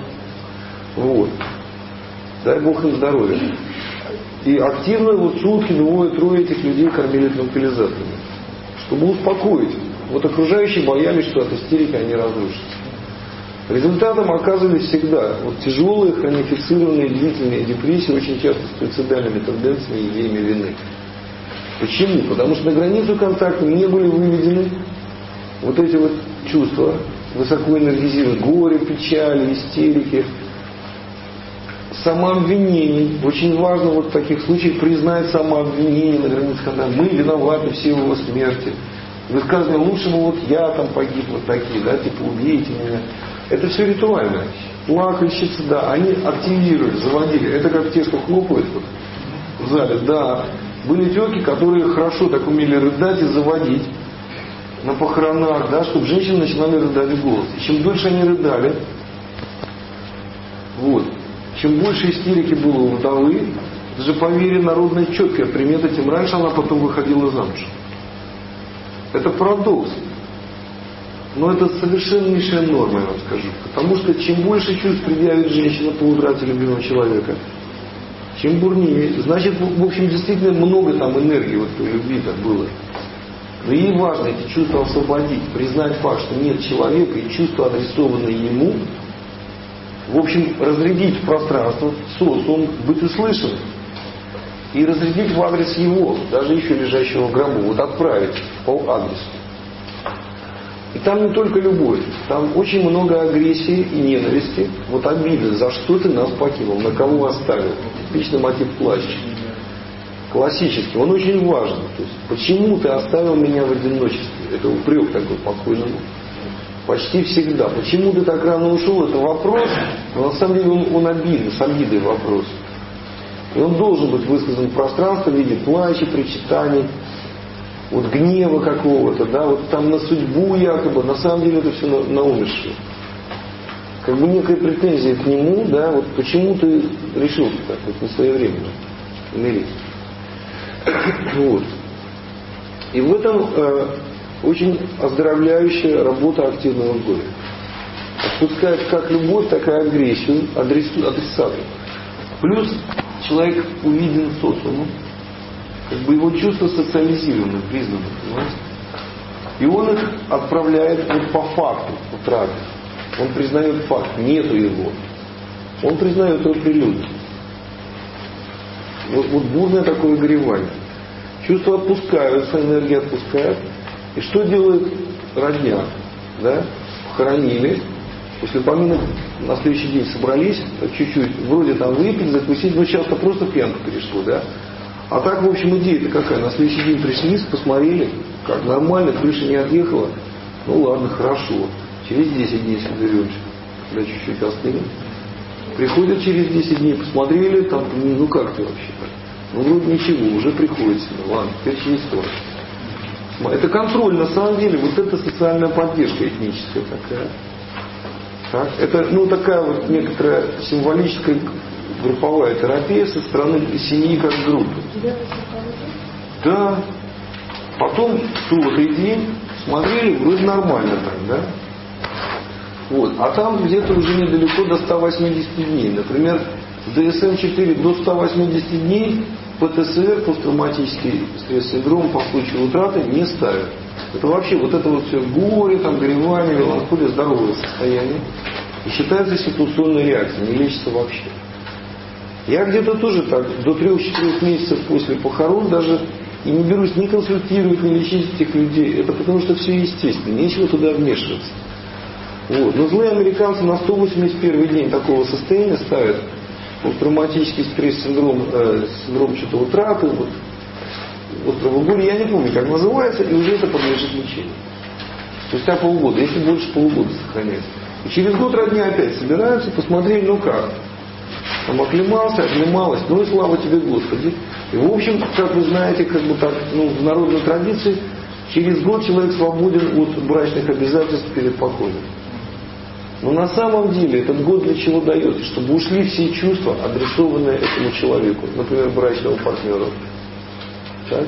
Дай Бог им здоровья. И активно сутки, двое-трое этих людей кормили транквилизаторами, чтобы успокоить. Окружающие боялись, что от истерики они разрушатся. Результатом оказывались всегда тяжелые, хронифицированные, длительные депрессии, очень часто с суицидальными тенденциями и идеями вины. Почему? Потому что на границу контакта не были выведены эти чувства, высоко энергизированные, горе, печали, истерики, самообвинений. Очень важно в таких случаях признать самообвинение на границе контакта. Мы виноваты все в его смерти. Высказывание лучше бы я погиб, такие, убейте меня. Это все ритуально. Плакальщицы, они активировали, заводили. Это как те, что хлопают в зале. Да, были тетки, которые хорошо так умели рыдать и заводить на похоронах, чтобы женщины начинали рыдать в голос. И чем дольше они рыдали, чем больше истерики было у вдовы, это же, поверье, народная четкая примета, тем раньше она потом выходила замуж. Это парадокс. Но это совершеннейшая норма, я вам скажу. Потому что чем больше чувств предъявит женщина по утрате любимого человека, чем бурнее, значит, в общем, действительно много энергии той любви было. Но ей важно эти чувства освободить, признать факт, что нет человека, и чувства, адресованные ему, в общем, разрядить в пространство, социум, быть услышанным. И разрядить в адрес его, даже еще лежащего в гробу, отправить по адресу. И там не только любовь, там очень много агрессии и ненависти, обиды, за что ты нас покинул, на кого оставил. Типичный мотив плача. Классический, он очень важен. То есть, почему ты оставил меня в одиночестве? Это упрек такой покойному. Почти всегда. Почему ты так рано ушел? Это вопрос, но на самом деле он обидный, с обидой вопрос. И он должен быть высказан в пространстве в виде плача, причитаний, вот гнева какого-то, да, вот там на судьбу якобы, на самом деле это все на умершего. Как бы некая претензия к нему, да, вот почему ты решил так, вот несвоевременно умереть. Вот. И в этом очень оздоровляющая работа активного горя. Отпускает как любовь, так и агрессию адресату. Плюс человек увиден социумом, как бы его чувства социализированы, признаны, понимаете? И он их отправляет вот по факту утраты. Он признает факт, нету его. Он признает его прилюдно. Вот бурное такое горевание. Чувства отпускаются, энергия отпускает. И что делает родня? Да? Похоронили. После поминок на следующий день собрались, чуть-чуть, вроде там выпить, закусить, но часто просто пьянка перешло, да? А так, в общем, идея-то какая? На следующий день пришли, посмотрели, как нормально, крыша не отъехала. Ну ладно, хорошо. Через 10 дней соберемся, когда чуть-чуть остынет. Приходят через 10 дней, посмотрели, там, ну как ты вообще так? Ну вроде ничего, уже приходит сюда, ладно, теперь через 100. Это контроль, на самом деле, вот это социальная поддержка этническая такая. Так? Это, ну, такая вот некоторая символическая групповая терапия со стороны семьи как группы. Да. Потом, в 100-й день, смотрели, вроде нормально так, да? Вот. А там где-то уже недалеко до 180 дней. Например, в ДСМ-4 до 180 дней ПТСР, посттравматический стресс-синдром по случаю утраты, не ставят. Это вообще вот это вот все горе, там, горевание, меланхолия, здоровое состояние. И считается ситуационной реакцией, не лечится вообще. Я где-то тоже так, до 3-4 месяцев после похорон даже и не берусь ни консультировать, ни лечить этих людей. Это потому что все естественно, нечего туда вмешиваться. Вот. Но злые американцы на 181 день такого состояния ставят посттравматический стресс-синдром, синдром что-то утраты, вот, острого горя, я не помню, как называется, и уже это подлежит лечению. Спустя полгода, если больше полугода сохраняется. И через год родня опять собираются, посмотрели, ну как. Там оклемался, оклемалась, ну и слава тебе, Господи. И в общем, как вы знаете, как бы так, ну, в народной традиции, через год человек свободен от брачных обязательств перед походом. Но на самом деле этот год для чего дается? Чтобы ушли все чувства, адресованные этому человеку, например, брачного партнера. Так?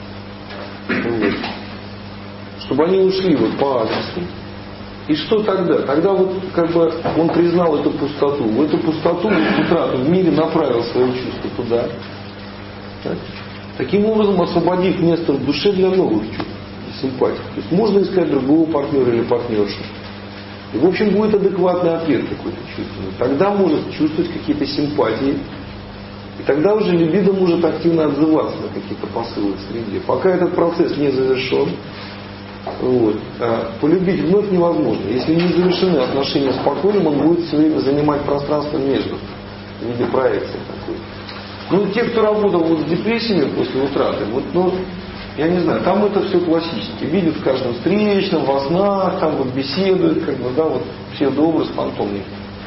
Вот. Чтобы они ушли вот по адресу. И что тогда? Тогда вот как бы он признал эту пустоту. В эту пустоту, утрату в мире направил свои чувства туда. Так? Таким образом, освободив место в душе для новых чувств и симпатий. То есть можно искать другого партнера или партнершу. И в общем будет адекватный ответ какой-то чувственный. Тогда может чувствовать какие-то симпатии. И тогда уже либидо может активно отзываться на какие-то посылы в среде. Пока этот процесс не завершен, вот, полюбить вновь невозможно. Если не завершены отношения с покойным, он будет все время занимать пространство между, в виде проекции такой. Ну, те, кто работал вот с депрессиями после утраты, вот, ну, я не знаю, там это все классически. Видят в каждом встречном, во снах, там вот беседуют, как бы, да, вот псевдообраз фантомный.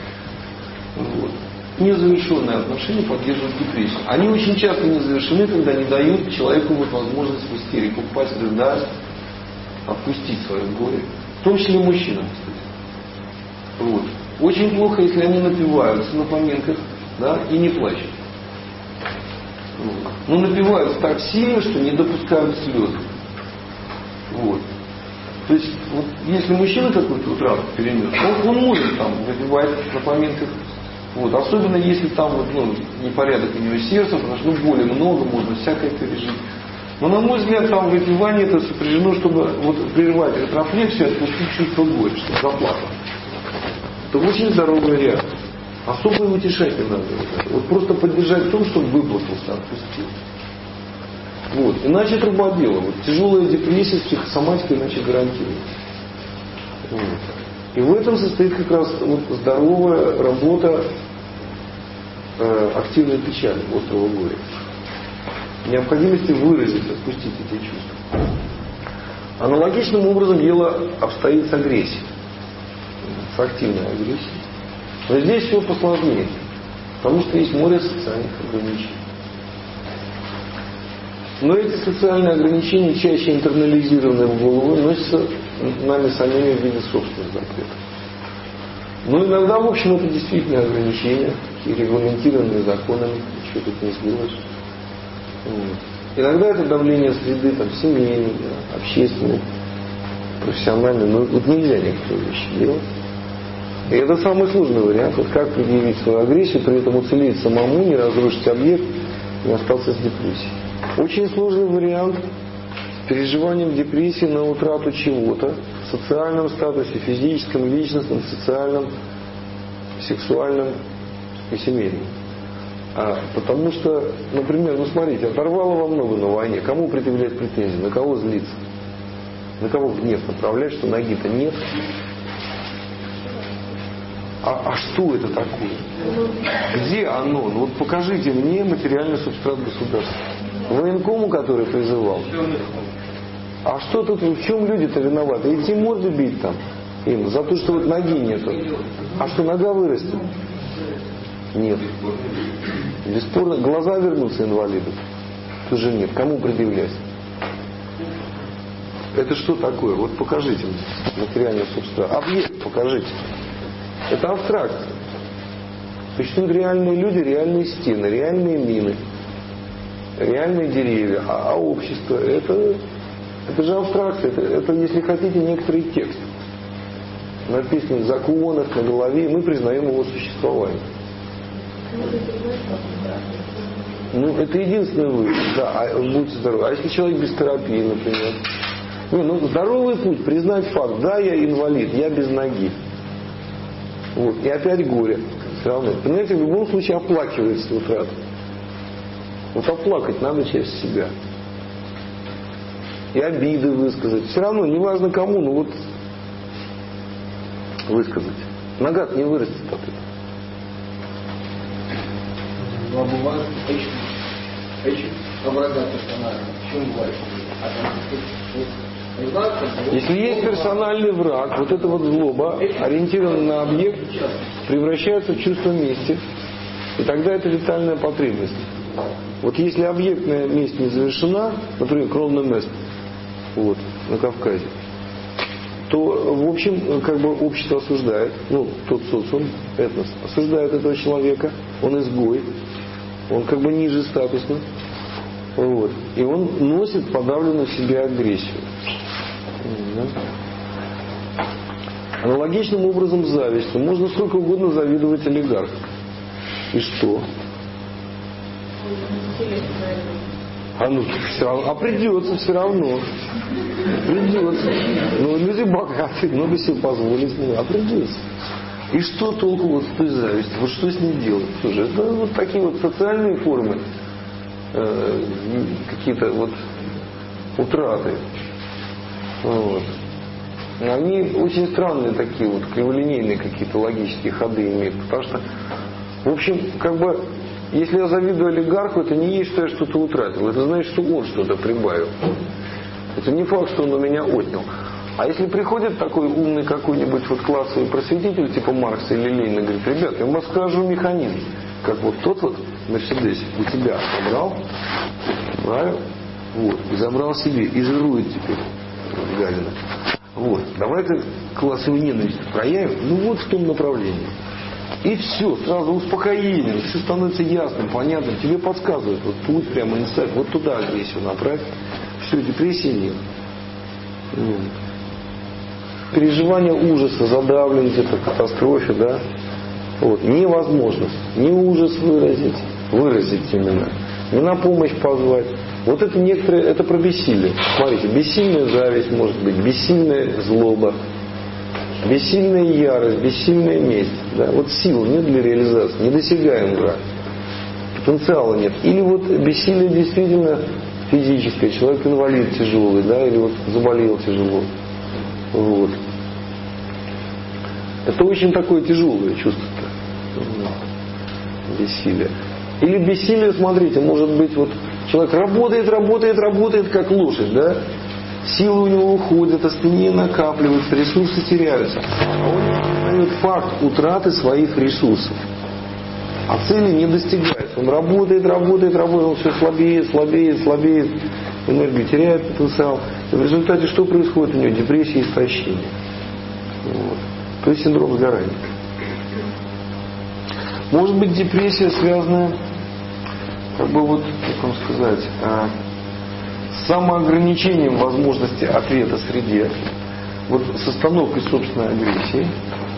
Вот. Незавершенные отношения поддерживают депрессию. Они очень часто не завершены, когда не дают человеку вот возможность в истерику упасть, рыдать, отпустить свое горе. В том числе мужчинам, кстати. Вот. Очень плохо, если они напиваются на поминках, да, и не плачут. Вот. Но напиваются так сильно, что не допускают слезы. Вот. То есть, вот, если мужчина какой-то утрату перенес, он может там выпивать на поминках. Вот. Особенно если там вот, ну, непорядок у него с сердцем, потому что ну, боли много, можно всякое пережить. Но, на мой взгляд, там выпивание это сопряжено, чтобы вот, прервать рефлексию, отпустить чувство горя, чтобы заплакал. Это очень здоровая реакция. Особо и утешать не надо. Вот просто поддержать в том, чтобы выплакался, отпустил. Вот. Иначе труба дело. Вот. Тяжелая депрессия с психосоматикой иначе гарантируется. Вот. И в этом состоит как раз вот, здоровая работа активной печали, острого горя. Необходимости выразить, отпустить эти чувства. Аналогичным образом дело обстоит с агрессией. С активной агрессией. Но здесь все посложнее. Потому что есть море социальных ограничений. Но эти социальные ограничения чаще интернализированы в голову, носятся нами самими в виде собственных запретов. Но иногда, в общем, это действительно ограничения, регламентированные законами, что тут не сделаешь. Иногда это давление среды, там, семейной, общественной, профессиональной. Но вот нельзя некоторые вещи делать. И это самый сложный вариант. Вот как предъявить свою агрессию, при этом уцелеть самому, не разрушить объект, не остаться с депрессией. Очень сложный вариант с переживанием депрессии на утрату чего-то в социальном статусе, физическом, личностном, социальном, сексуальном и семейном. Потому что, например, смотрите, оторвало во много на войне. Кому предъявлять претензии? На кого злиться? На кого гнев направлять, что ноги-то нет? А что это такое? Где оно? Ну вот покажите мне материальный субстрат государства. Военкому, который призывал. А что тут, в чем люди-то виноваты? Идти морды бить там им за то, что вот ноги нету. А что, нога вырастет? Нет. Бесспорно, глаза вернутся инвалиду. Тоже нет. Кому предъявлять? Это что такое? Вот покажите мне материальный субстрат. Объект покажите. Это абстракция. Существуют реальные люди, реальные стены, реальные мины, реальные деревья. А общество это же абстракция. Это, если хотите, некоторый текст. Написанный в законах, на голове, и мы признаем его существование. Ну, это единственный выход. Да, будьте здоровы. А если человек без терапии, например? Ну, здоровый путь, признать факт. Да, я инвалид, я без ноги. Вот. И опять горе. Все равно. Понимаете, в любом случае оплакивается утрата. Вот оплакать надо через себя. И обиды высказать. Все равно, неважно кому, но вот высказать. Нога-то не вырастет от этого. Ну, а бывает, врага персонажа. Почему бывает? Если есть персональный враг, вот эта вот злоба, ориентированная на объект, превращается в чувство мести. И тогда это витальная потребность. Вот если объектная месть не завершена, например, кровный мест, вот, на Кавказе, то, в общем, как бы общество осуждает, ну, тот социум, этнос, осуждает этого человека, он изгой, он как бы ниже статусно, вот, и он носит подавленную в себе агрессию. Аналогичным образом завистью. Можно сколько угодно завидовать олигархам. И что? Придется все равно. Придется. Ну, люди богатые, много себе позволить. А придется. И что толку вот с той завистью? Вот что с ней делать? Слушай, это вот такие вот социальные формы, какие-то вот утраты. Вот. Они очень странные такие вот, криволинейные какие-то логические ходы имеют. Потому что, в общем, как бы, если я завидую олигарху, это не есть, что я что-то утратил. Это значит, что он что-то прибавил. Это не факт, что он у меня отнял. А если приходит такой умный какой-нибудь вот классовый просветитель, типа Маркса или Ленина, говорит: ребят, я вам расскажу механизм. Как вот тот вот Мерседес у тебя забрал, правильно? Вот, и забрал себе, и жирует теперь Галина. Вот, давай-ка классовую ненависть проявим, ну вот в том направлении. И все, сразу успокоение, все становится ясным, понятным, тебе подсказывают, вот путь прямо инсайт, вот туда агрессию направь, все, депрессии нет. Переживание ужаса, задавлен где-то в катастрофе, да, вот, невозможность, не ужас выразить именно, не на помощь позвать. Вот это некоторые, это про бессилие. Смотрите, бессильная зависть может быть, бессильная злоба, бессильная ярость, бессильная месть. Да? Вот сил нет для реализации, недосягаем враг, потенциала нет. Или вот бессилие действительно физическое, человек инвалид тяжелый, да, или вот заболел тяжело. Вот. Это очень такое тяжелое чувство-то. Бессилие. Или бессилие, смотрите, может быть, вот человек работает, как лошадь, да? Силы у него уходят, остальные накапливаются, ресурсы теряются. А он признает факт утраты своих ресурсов. А цели не достигает. Он работает, он все слабеет, энергию теряет, потенциал. И в результате что происходит у него? Депрессия и истощение. Вот. То есть синдром сгорания. Может быть, депрессия связана, как вам сказать, с самоограничением возможности ответа среде, с остановкой собственной агрессии.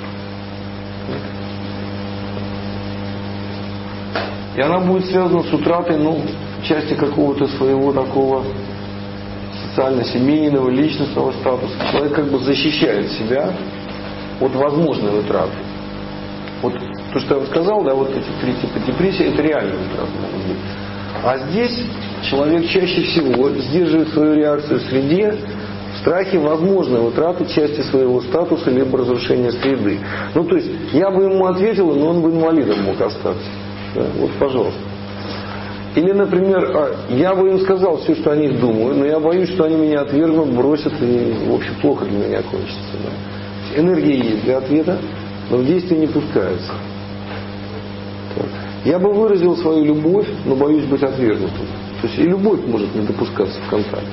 И она будет связана с утратой, части какого-то своего такого социально-семейного, личностного статуса. Человек как бы защищает себя от возможной утраты. То, что я вам сказал, эти 3 типа депрессии, это реальные утраты могут быть. А здесь человек чаще всего сдерживает свою реакцию в среде в страхе возможной утраты части своего статуса либо разрушения среды. То есть я бы ему ответил, но он бы инвалидом мог остаться. Да? Пожалуйста. Или, например, я бы им сказал все, что о них думаю, но я боюсь, что они меня отвергнут, бросят, и, в общем, плохо для меня кончится. Да? Энергия есть для ответа, но в действие не пускается. Так. Я бы выразил свою любовь, но боюсь быть отвергнутым. То есть и любовь может не допускаться в контакте.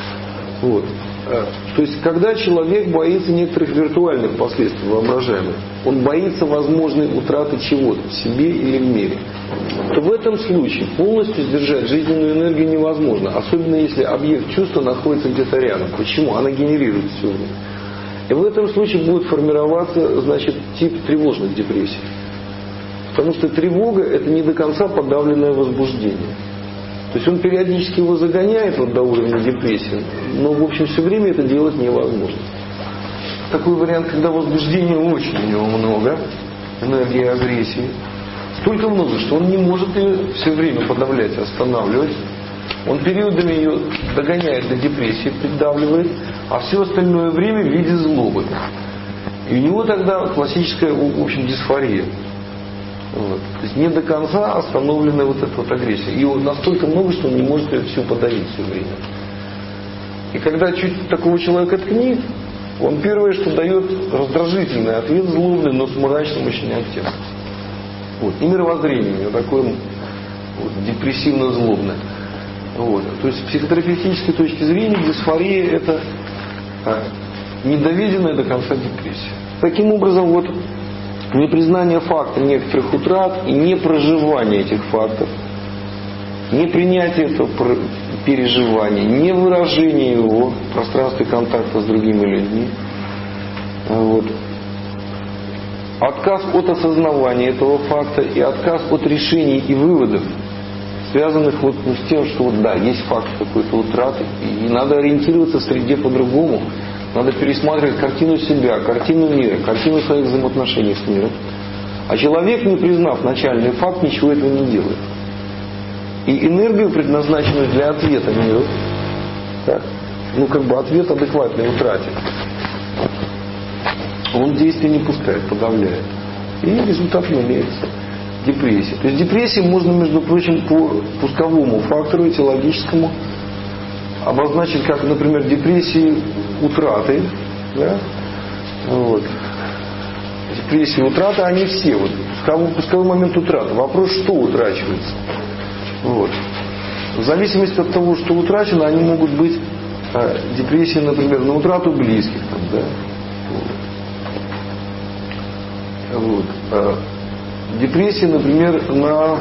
То есть, когда человек боится некоторых виртуальных последствий, воображаемых, он боится возможной утраты чего-то в себе или в мире, то в этом случае полностью сдержать жизненную энергию невозможно, особенно если объект чувства находится где-то рядом. Почему? Она генерирует все время. И в этом случае будет формироваться, тип тревожных депрессий. Потому что тревога – это не до конца подавленное возбуждение. То есть он периодически его загоняет до уровня депрессии, но в общем все время это делать невозможно. Такой вариант, когда возбуждения очень у него много, энергии агрессии, столько много, что он не может ее все время подавлять, останавливать. Он периодами ее догоняет до депрессии, придавливает, а все остальное время в виде злобы. И у него тогда классическая, в общем, дисфория. То есть не до конца остановлена эта агрессия. Ее настолько много, что он не может ее все подавить все время. И когда чуть такого человека ткнет, он первое, что дает раздражительный ответ, злобный, но с мрачным очень оттенком. И мировоззрение у него такое депрессивно-злобное. То есть с психотерапевтической точки зрения дисфория – это недоведенная до конца депрессия. Таким образом, непризнание факта некоторых утрат и непроживание этих фактов, непринятие этого переживания, невыражение его в пространстве контакта с другими людьми, отказ от осознавания этого факта и отказ от решений и выводов, связанных с тем, что есть факт какой-то утраты, и надо ориентироваться в среде по-другому. Надо пересматривать картину себя, картину мира, картину своих взаимоотношений с миром. А человек, не признав начальный факт, ничего этого не делает. И энергию, предназначенную для ответа миру, ответ адекватной утрате, он в действие не пускает, подавляет. И результатом имеется депрессия. То есть депрессию можно, между прочим, по пусковому фактору этиологическому обозначить как, например, депрессии утраты. Да? Депрессии утраты, они все. Пусковой момент утраты. Вопрос, что утрачивается. В зависимости от того, что утрачено, они могут быть депрессии, например, на утрату близких. Депрессии, например, на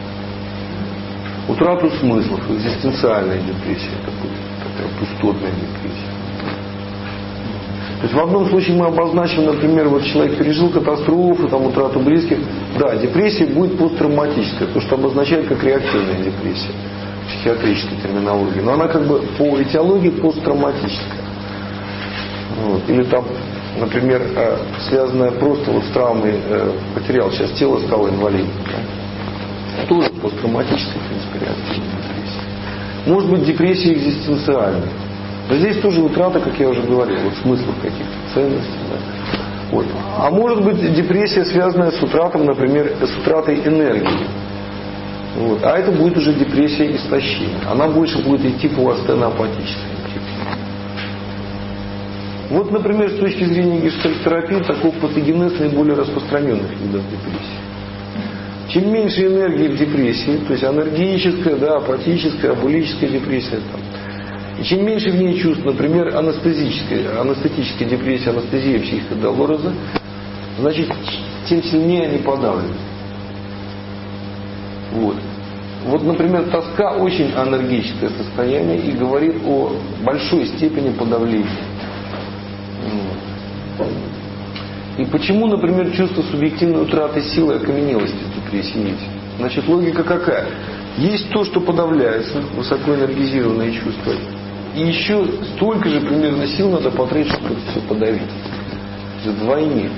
утрату смыслов, экзистенциальная депрессия, такая пустотная депрессия. То есть в одном случае мы обозначим, например, человек пережил катастрофу, утрату близких. Да, депрессия будет посттравматическая, то, что обозначает как реактивная депрессия в психиатрической терминологии. Но она по этиологии посттравматическая. Или например, связанная просто с травмой, потерял сейчас тело, стало инвалидом. Тоже посттравматическая, в принципе, реактивная депрессия. Может быть депрессия экзистенциальная. Но здесь тоже утрата, как я уже говорил, смыслов каких-то, ценностей. Да. А может быть депрессия, связанная с утратой, например, с утратой энергии. А это будет уже депрессия истощения. Она больше будет идти по астеноапатической. Например, с точки зрения гештальт-терапии, такой патогенез наиболее распространенных видов депрессии. Чем меньше энергии в депрессии, то есть анергическая, да, апатическая, абулическая депрессия, там, и чем меньше в ней чувств, например, анестетическая депрессия, анестезия психика Долореза, значит, тем сильнее они подавлены. Вот, например, тоска очень анергическое состояние и говорит о большой степени подавления. И почему, например, чувство субъективной утраты силы и окаменелости в депрессии есть? Значит, логика какая? Есть то, что подавляется, высокоэнергизированные чувства. И еще столько же примерно сил надо потратить, чтобы это все подавить. Вдвойне.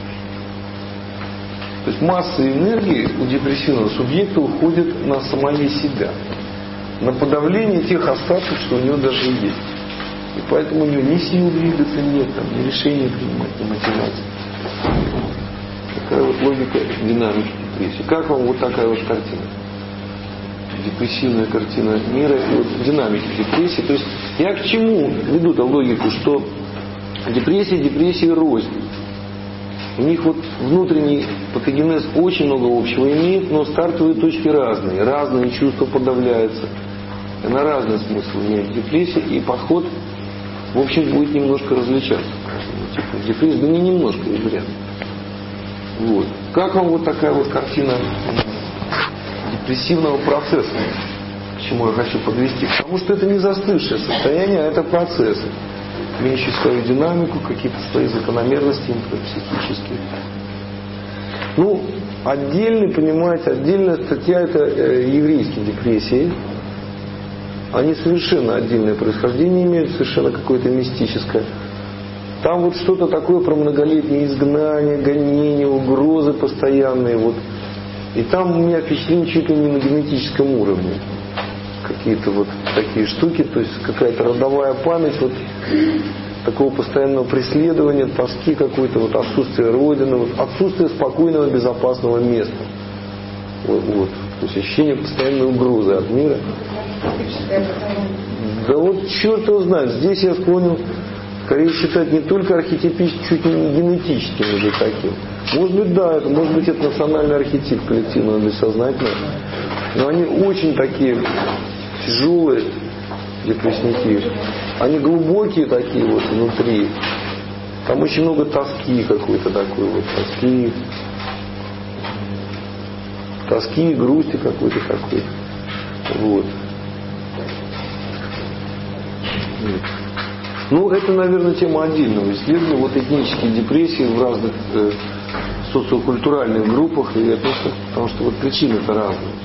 То есть масса энергии у депрессивного субъекта уходит на самое себя. На подавление тех остатков, что у него даже есть. И поэтому у него ни сил двигаться нет, там, ни решений принимать, ни мотивации. Такая вот логика динамики депрессии. Как вам вот такая вот картина? Депрессивная картина мира и вот динамики депрессии. То есть я к чему веду-то логику, что депрессия рознь. У них вот внутренний патогенез очень много общего имеет, но стартовые точки разные. Разные чувства подавляются. И на разный смысл имеет депрессия, и подход, в общем, будет немножко различаться. Депрессия, да не немножко, и вряд. Вот. Как вам вот такая вот картина депрессивного процесса? К чему я хочу подвести? Потому что это не застывшее состояние, а это процессы, имеющие свою динамику, какие-то свои закономерности психические. Ну, отдельная статья — это еврейские депрессии. Они совершенно отдельное происхождение имеют, совершенно какое-то мистическое. Там вот что-то такое про многолетнее изгнание, гонения, угрозы постоянные. Вот. И там у меня впечатление чуть ли не на генетическом уровне. Какие-то вот такие штуки, то есть какая-то родовая память, вот такого постоянного преследования, тоски какой-то, вот отсутствие родины, вот отсутствие спокойного, безопасного места. Вот. То есть ощущение постоянной угрозы от мира. Да вот черт его знает, здесь я склонен скорее считать не только архетипическим, чуть ли не генетическим уже таким. Может быть, да, может быть, это национальный архетип коллективного бессознательного. Но они очень такие тяжелые, депрессники. Они глубокие такие вот внутри. Там очень много тоски какой-то такой вот. Тоски и грусти какой-то такой. Вот. Ну, это, наверное, тема отдельного исследования. Вот этнические депрессии в разных социокультуральных группах. И это, потому что вот причины-то разные.